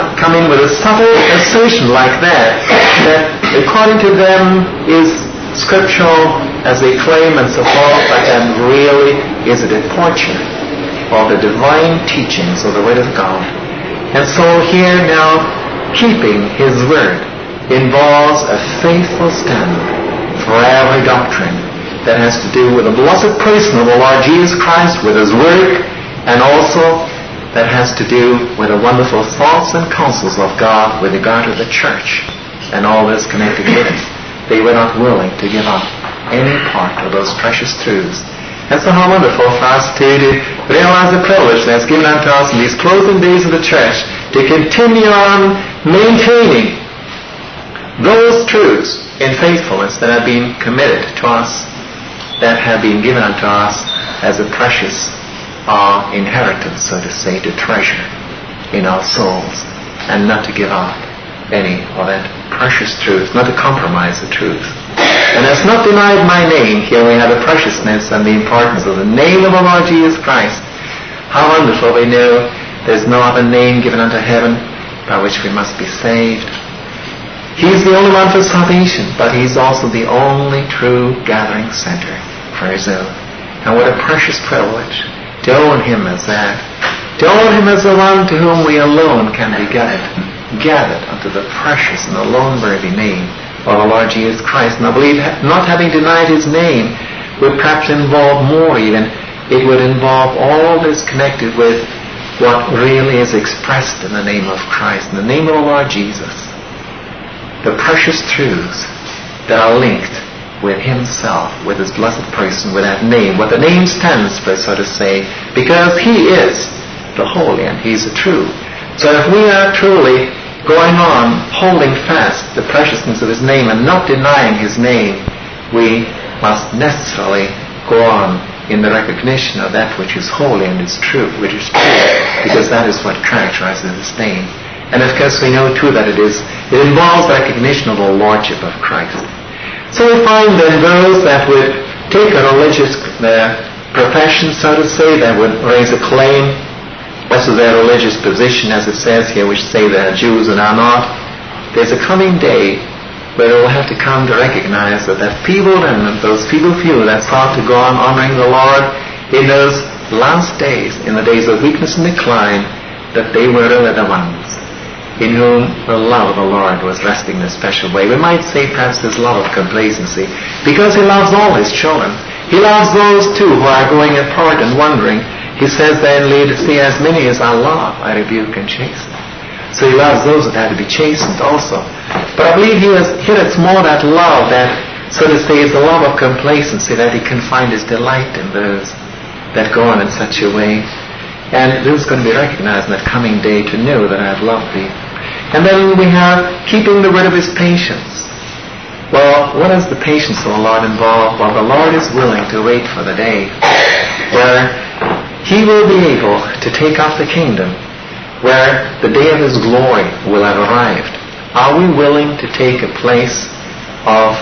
a subtle assertion like that according to them is scriptural as they claim and so forth, but then really is a departure of the divine teachings of the Word of God. And so here now, keeping His Word involves a faithful stand for every doctrine that has to do with the blessed person of the Lord Jesus Christ, with His work, and also that has to do with the wonderful thoughts and counsels of God with regard to the church and all this connected with it. They were not willing to give up any part of those precious truths. And so how wonderful for us to realize the privilege that's given unto us in these closing days of the church to continue on maintaining those truths in faithfulness that have been committed to us, that have been given unto us as a precious inheritance, so to say, to treasure in our souls, and not to give up any of that precious truth, not to compromise the truth. And has not denied my name. Here we have the preciousness and the importance of the name of the Lord Jesus Christ. How wonderful. We know there's no other name given unto heaven by which we must be saved. He's the only one for salvation, but He's also the only true gathering center for His own. And what a precious privilege to own Him as that. To own Him as the one to whom we alone can be gathered unto the precious and alone worthy name of the Lord Jesus Christ. And I believe not having denied His name would perhaps involve more even. It would involve all that's connected with what really is expressed in the name of Christ, in the name of the Lord Jesus. The precious truths that are linked with Himself, with His blessed person, with that name, what the name stands for, so to say, because He is the holy and He's the true. So if we are truly going on holding fast the preciousness of His name and not denying His name, we must necessarily go on in the recognition of that which is holy and is true, because that is what characterizes His name. And of course we know too that it involves recognition of the Lordship of Christ. So we find then those that would take a religious profession, so to say, that would raise a claim as to their religious position, as it says here, which say they are Jews and are not. There's a coming day where they will have to come to recognize that that feeble remnant, those feeble few that sought to go on honoring the Lord in those last days, in the days of weakness and decline, that they were really the ones in whom the love of the Lord was resting in a special way. We might say perhaps his love of complacency, because he loves all his children. He loves those too who are going apart and wandering. He says there in Laodicea, as many as I love, I rebuke and chasten. So he loves those that have to be chastened also. But I believe here it's more that love that, so to say, is the love of complacency, that he can find his delight in those that go on in such a way. And this is going to be recognized in that coming day, to know that I have loved thee. And then we have keeping the word of his patience. Well, what does the patience of the Lord involve? Well, the Lord is willing to wait for the day where he will be able to take up the kingdom, where the day of his glory will have arrived. Are we willing to take a place of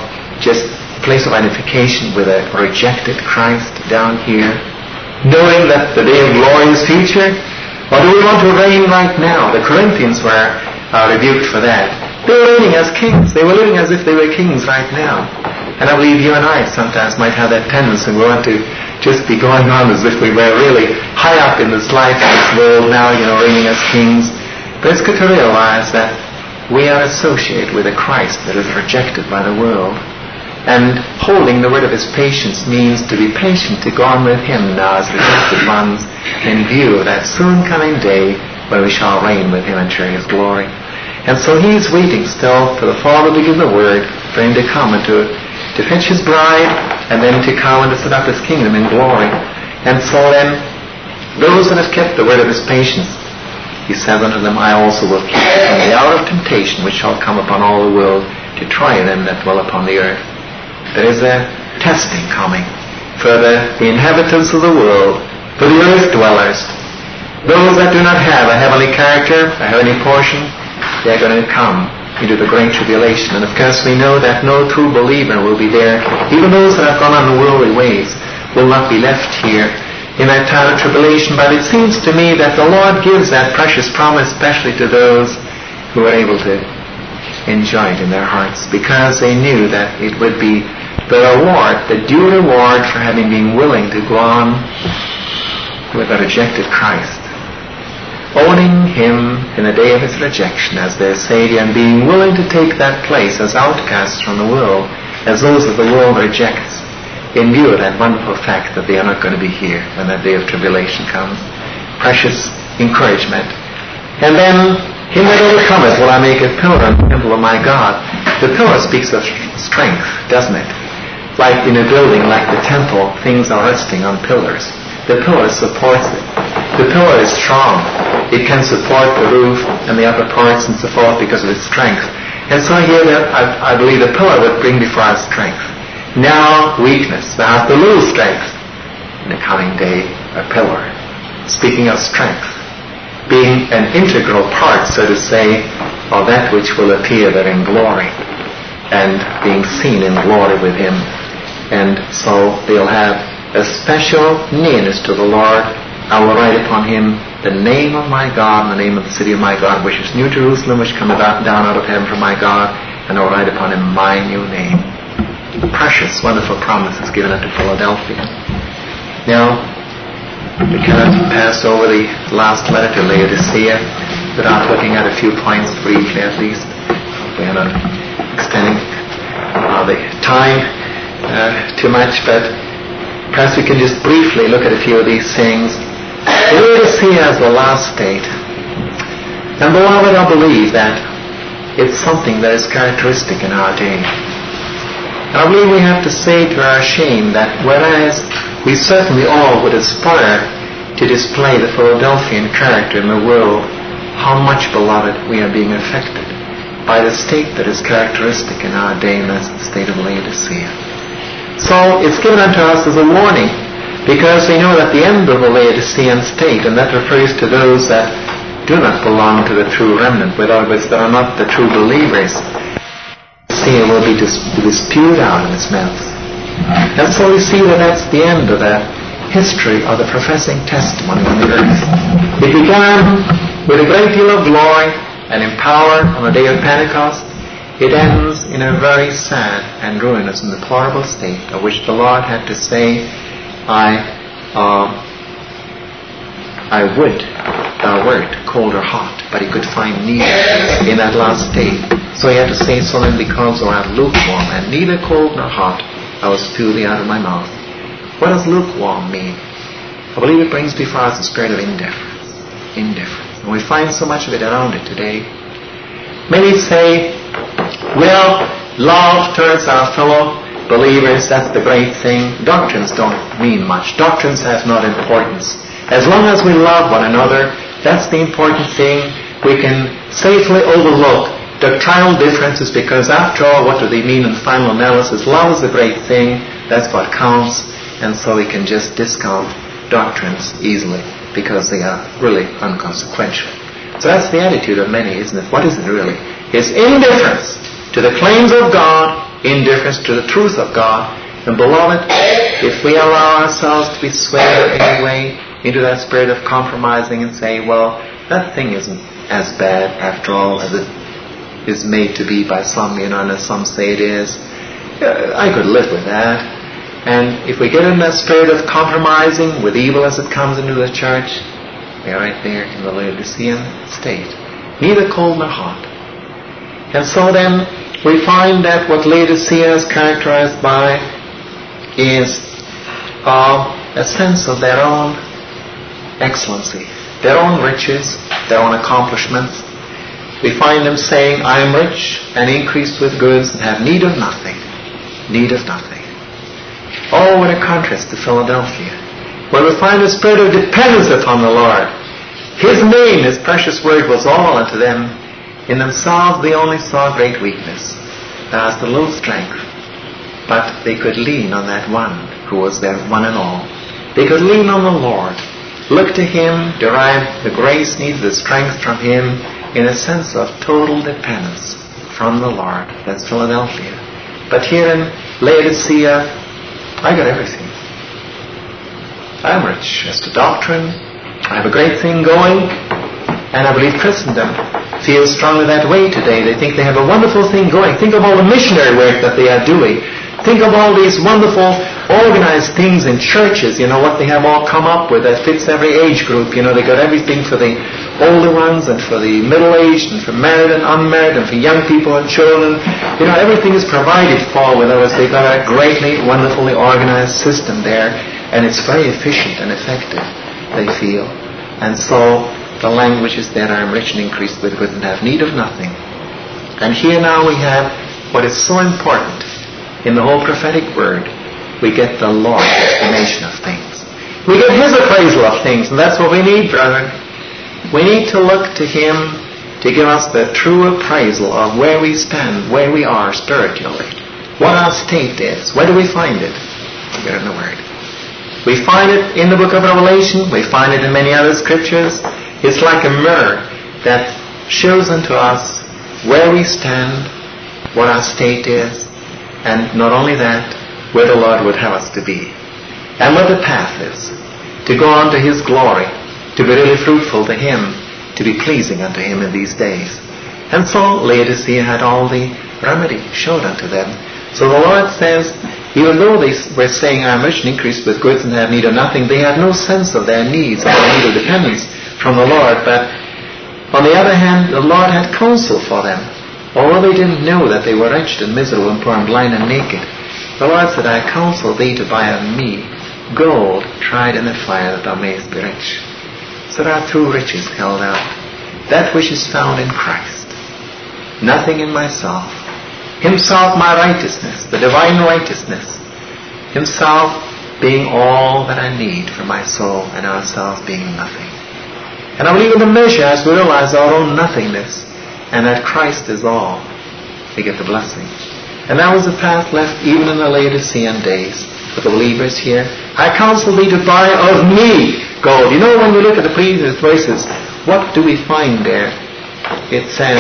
identification with a rejected Christ down here, knowing that the day of glory is future? Or do we want to reign right now? The Corinthians were rebuked for that. They were reigning as kings. They were living as if they were kings right now. And I believe you and I sometimes might have that tendency. We want to just be going on as if we were really high up in this life, in this world now, reigning as kings. But it's good to realize that we are associated with a Christ that is rejected by the world. And holding the word of his patience means to be patient, to go on with him now as rejected ones, in view of that soon coming day when we shall reign with him and share his glory. And so he's waiting still for the Father to give the word, for him to come and to fetch his bride, and then to come and to set up his kingdom in glory. And so then, those that have kept the word of his patience, he says unto them, I also will keep you from the hour of temptation which shall come upon all the world, to try them that dwell upon the earth. There is a testing coming for the inhabitants of the world, for the earth dwellers. Those that do not have a heavenly character, a heavenly portion, they are going to come into the great tribulation. And of course we know that no true believer will be there. Even those that have gone on worldly ways will not be left here in that time of tribulation. But it seems to me that the Lord gives that precious promise especially to those who are able to enjoy it in their hearts, because they knew that it would be the reward, the due reward for having been willing to go on with a rejected Christ, owning him in the day of his rejection as their Savior, and being willing to take that place as outcasts from the world, as those that the world rejects, in view of that wonderful fact that they are not going to be here when that day of tribulation comes. Precious encouragement. And then, him that overcometh will I make a pillar in the temple of my God. The pillar speaks of strength, doesn't it? Like in a building, like the temple, things are resting on pillars. The pillar supports it. The pillar is strong. It can support the roof and the upper parts and so forth because of its strength. And so here I believe the pillar would bring before us strength. Now weakness. Thou hast a little strength. In the coming day, a pillar. Speaking of strength, being an integral part, so to say, of that which will appear there in glory, and being seen in glory with him. And so they'll have a special nearness to the Lord. I will write upon him the name of my God, and the name of the city of my God, which is New Jerusalem, which cometh down out of heaven from my God, and I will write upon him my new name. Precious, wonderful promises given unto Philadelphia. Now, we cannot pass over the last letter to Laodicea without looking at a few points briefly at least. We are not extending the time too much, but perhaps we can just briefly look at a few of these things. Laodicea is the last state. And beloved, I believe that it's something that is characteristic in our day. And I believe we have to say to our shame that whereas we certainly all would aspire to display the Philadelphian character in the world, how much, beloved, we are being affected by the state that is characteristic in our day, and that's the state of Laodicea. So it's given unto us as a warning, because we know that the end of the Laodicean state, and that refers to those that do not belong to the true remnant, with others that are not the true believers, Laodicea will be spewed out of its mouth. And so we see that that's the end of that history of the professing testimony on the earth. It began with a great deal of glory and in power on the day of Pentecost. It ends in a very sad and ruinous and deplorable state, of which the Lord had to say, I would thou wert cold or hot, but he could find neither in that last state. So he had to say, so then because thou art lukewarm, and neither cold nor hot, I will spew thee out of my mouth. What does lukewarm mean? I believe it brings before us a spirit of indifference. Indifference. And we find so much of it around it today. Many say, well, love towards our fellow believers, that's the great thing. Doctrines don't mean much. Doctrines have not importance. As long as we love one another, that's the important thing. We can safely overlook doctrinal differences, because after all, what do they mean in final analysis? Love is the great thing. That's what counts. And so we can just discount doctrines easily because they are really unconsequential. So that's the attitude of many, isn't it? What is it really? It's indifference to the claims of God, indifference to the truth of God. And beloved, if we allow ourselves to be swayed in any way into that spirit of compromising and say, well, that thing isn't as bad after all as it is made to be by some, and as some say it is, I could live with that. And if we get in that spirit of compromising with evil as it comes into the church, we are right there in the Laodicean state. Neither cold nor hot. And so then we find that what Laodicea is characterized by is a sense of their own excellency, their own riches, their own accomplishments. We find them saying, I am rich and increased with goods and have need of nothing. Need of nothing. Oh, what a contrast to Philadelphia, where we find a spirit of dependence upon the Lord. His name, His precious word, was all unto them. In themselves they only saw great weakness, as the little strength. But they could lean on that one who was their one and all. They could lean on the Lord, look to Him, derive the grace needed, the strength from Him, in a sense of total dependence from the Lord. That's Philadelphia. But here in Laodicea, I got everything. I'm rich as to doctrine. I have a great thing going. And I believe Christendom feels strongly that way today. They think they have a wonderful thing going. Think of all the missionary work that they are doing. Think of all these wonderful organized things in churches, what they have all come up with that fits every age group. They got everything for the older ones and for the middle-aged and for married and unmarried and for young people and children. Everything is provided for. In other words, they've got a greatly, wonderfully organized system there, and it's very efficient and effective, they feel. And so the language is that I am rich and increased with goods and have need of nothing. And here now we have what is so important in the whole prophetic word. We get the Lord's estimation of things. We get His appraisal of things, and that's what we need, brethren. We need to look to Him to give us the true appraisal of where we stand, where we are spiritually, what our state is. Where do we find it? Here in the Word. We find it in the book of Revelation. We find it in many other scriptures. It's like a mirror that shows unto us where we stand, what our state is, and not only that, where the Lord would have us to be, and what the path is, to go on to His glory, to be really fruitful to Him, to be pleasing unto Him in these days. And so Laodicea had all the remedy showed unto them. So the Lord says, even though they were saying, I am rich and increased with goods and have need of nothing, they had no sense of their needs and their need of dependence from the Lord. But on the other hand, the Lord had counsel for them. Although they didn't know that they were wretched and miserable and poor and blind and naked, the Lord said, I counsel thee to buy of me gold tried in the fire, that thou mayest be rich. So there are two riches held out. That which is found in Christ. Nothing in myself. Himself my righteousness, the divine righteousness. Himself being all that I need for my soul, and ourselves being nothing. And I believe in the measure as we realize our own nothingness, and that Christ is all, we get the blessing. And that was the path left even in the Laodicean days for the believers here. I counsel thee to buy of me gold. When we look at the previous verses, what do we find there? It says,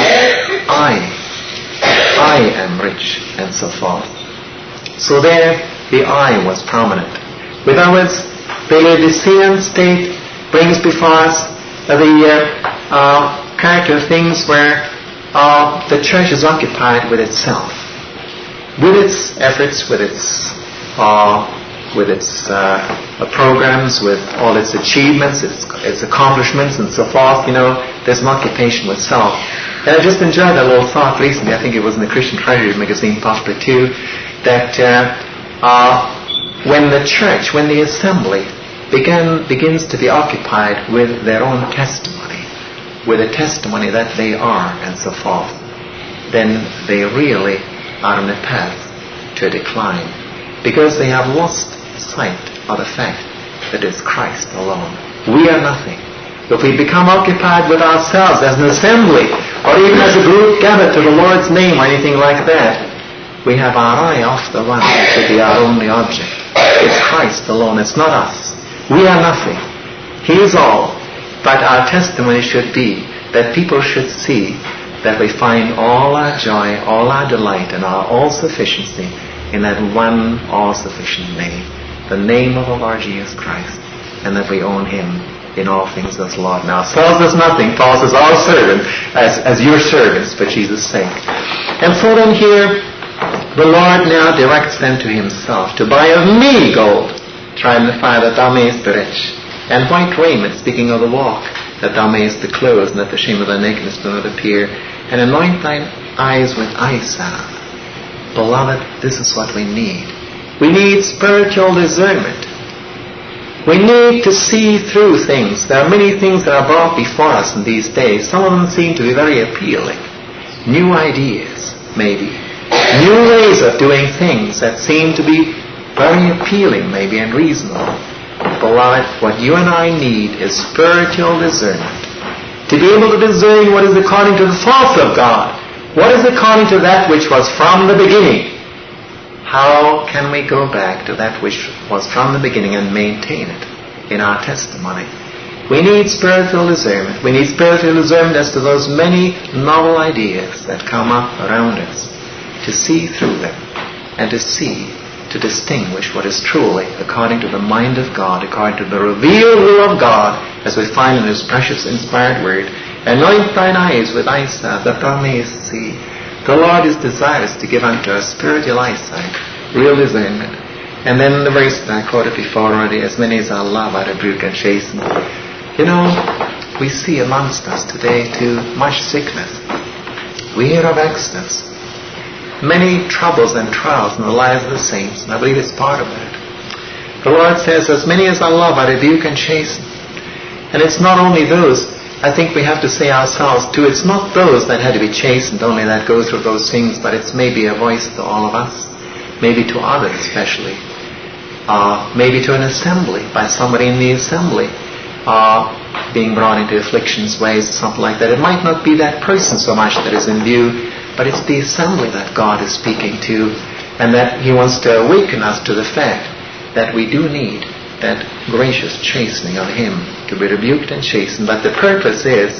I am rich, and so forth. So there, the I was prominent. In other words, The Laodicean state brings before us the character of things where the church is occupied with itself, with its efforts, with its programs, with all its achievements, its accomplishments, and so forth. There's an occupation with self. And I just enjoyed that little thought recently. I think it was in the Christian Treasury magazine, possibly too, that when the church, when the assembly begins to be occupied with their own testimony, with a testimony that they are, and so forth, then they really are on a path to a decline, because they have lost sight of the fact that it's Christ alone. We are nothing. If we become occupied with ourselves as an assembly, or even as a group gathered to the Lord's name or anything like that, we have our eye off the one that should be our only object. It's Christ alone. It's not us. We are nothing. He is all. But our testimony should be that people should see that we find all our joy, all our delight, and our all-sufficiency in that one all-sufficient name, the name of the Lord Jesus Christ, and that we own Him in all things as Lord. Now, Paul says nothing. Paul says, all servant, as your servants for Jesus' sake. And so then here, the Lord now directs them to Himself, to buy of me gold, tried in the fire, that thou mayest be rich, and white raiment, speaking of the walk, that thou mayest be clothed, and that the shame of thy nakedness do not appear, and anoint thine eyes with eye salve. Beloved, this is what we need. We need spiritual discernment. We need to see through things. There are many things that are brought before us in these days. Some of them seem to be very appealing. New ideas, maybe. New ways of doing things that seem to be very appealing, maybe, and reasonable. Beloved, what you and I need is spiritual discernment. To be able to discern what is according to the thoughts of God. What is according to that which was from the beginning. How can we go back to that which was from the beginning and maintain it in our testimony? We need spiritual discernment. We need spiritual discernment as to those many novel ideas that come up around us, to see through them and to distinguish what is truly according to the mind of God, according to the revealed will of God, as we find in His precious inspired word. Anoint thine eyes with eye salve, that thou mayest see. The Lord is desirous to give unto us spiritual eyesight, real discernment. And then the verse that I quoted before already, as many as I love I rebuke and chasten. We see amongst us today too much sickness. We hear of accidents, many troubles and trials in the lives of the saints, and I believe it's part of that. The Lord says, as many as I love I rebuke and chasten. And it's not only those. I think we have to say ourselves too, it's not those that had to be chastened only that go through those things, but it's maybe a voice to all of us, maybe to others especially, maybe to an assembly, by somebody in the assembly being brought into afflictions, ways, something like that. It might not be that person so much that is in view, but it's the assembly that God is speaking to, and that He wants to awaken us to the fact that we do need that gracious chastening of Him, to be rebuked and chastened. But the purpose is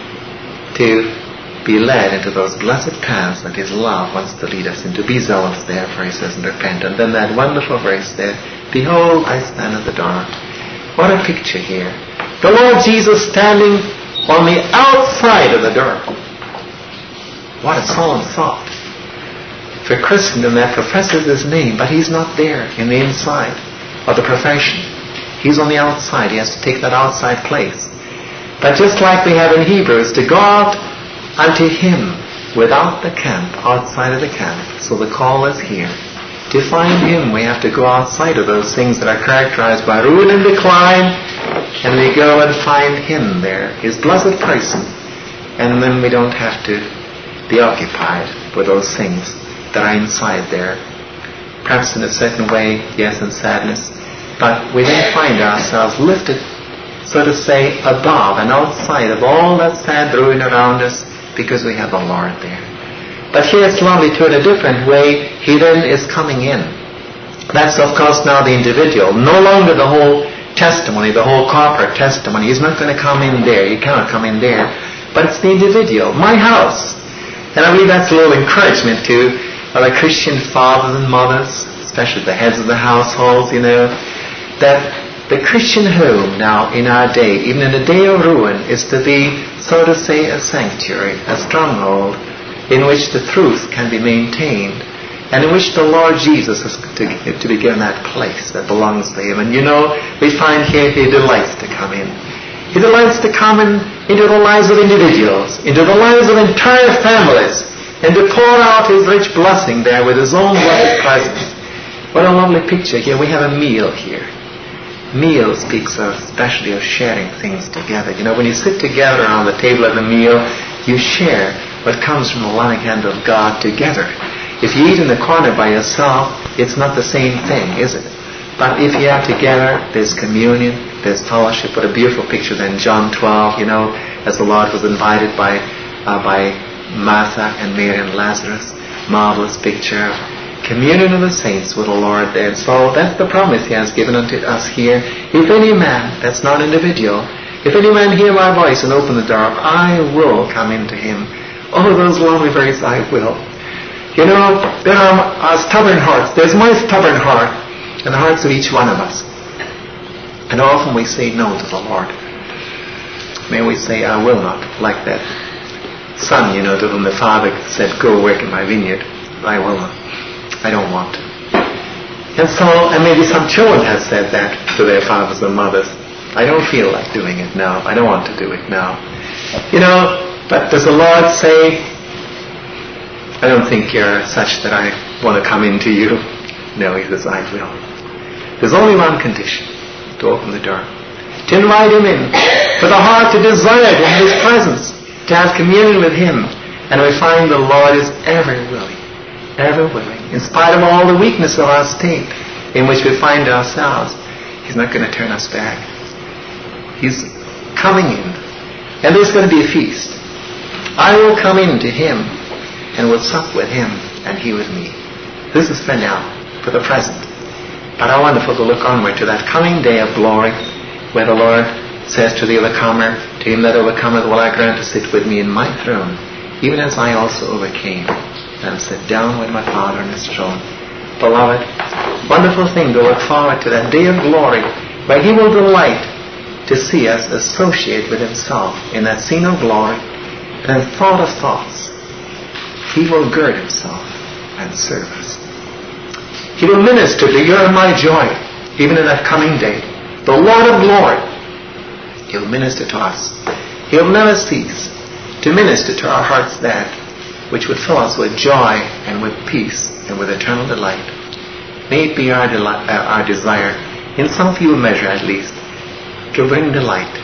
to be led into those blessed paths that His love wants to lead us into. Be zealous therefore, He says, and repent. And then that wonderful verse there, behold, I stand at the door. What a picture here. The Lord Jesus standing on the outside of the door. What a solemn thought for Christendom that professes His name, but He's not there in the inside of the profession. He's on the outside. He has to take that outside place. But just like we have in Hebrews, to go out unto Him without the camp, outside of the camp. So the call is here. To find Him, we have to go outside of those things that are characterized by ruin and decline, and we go and find Him there, His blessed person. And then we don't have to be occupied with those things that are inside there. Perhaps in a certain way, yes, in sadness, but we then find ourselves lifted, so to say, above and outside of all that sad ruin around us, because we have the Lord there. But here it's lovely too, in a different way, He then is coming in. That's of course now the individual, no longer the whole testimony, the whole corporate testimony. He's not going to come in there, He cannot come in there, but it's the individual, my house. And I believe that's a little encouragement to the Christian fathers and mothers, especially the heads of the households, that The Christian home now in our day, even in a day of ruin, is to be, so to say, a sanctuary, a stronghold in which the truth can be maintained, and in which the Lord Jesus is to be given that place that belongs to Him. And we find here He delights to come in. He delights to come into the lives of individuals, into the lives of entire families, and to pour out His rich blessing there with His own blessed presence. What a lovely picture here. We have a meal here. Meal speaks especially of sharing things together. When you sit together around the table at the meal, you share what comes from the loving hand of God together. If you eat in the corner by yourself, it's not the same thing, is it? But if you are together, there's communion, there's fellowship. What a beautiful picture then, John 12, as the Lord was invited by Martha and Mary and Lazarus. Marvelous picture. Communion of the saints with the Lord there. And so that's the promise He has given unto us here. If any man, that's not individual, if any man hear my voice and open the door, I will come into him. Oh, those lovely words, I will. There are stubborn hearts. There's my stubborn heart and the hearts of each one of us. And often we say no to the Lord. May we say, I will not, like that son, to whom the father said, go work in my vineyard. I will not. I don't want to. And maybe some children have said that to their fathers and mothers. I don't feel like doing it now. I don't want to do it now. But does the Lord say, I don't think you're such that I want to come into you? No, He says, I will. There's only one condition, to open the door. To invite Him in, with a heart to desire to have His presence, to have communion with Him. And we find the Lord is ever willing, in spite of all the weakness of our state in which we find ourselves. He's not going to turn us back. He's coming in. And there's going to be a feast. I will come in to Him and will sup with Him and He with me. This is for now, for the present. But how wonderful to look onward to that coming day of glory where the Lord says to the overcomer, to him that overcometh will I grant to sit with me in my throne, even as I also overcame and sit down with my Father in His throne. Beloved, wonderful thing to look forward to that day of glory where He will delight to see us associate with Himself in that scene of glory. And thought of thoughts, He will gird Himself and serve us. He will minister to you and my joy, even in that coming day. The Lord of glory, He'll minister to us. He'll never cease to minister to our hearts that which would fill us with joy and with peace and with eternal delight. May it be our desire, in some few measure at least, to bring delight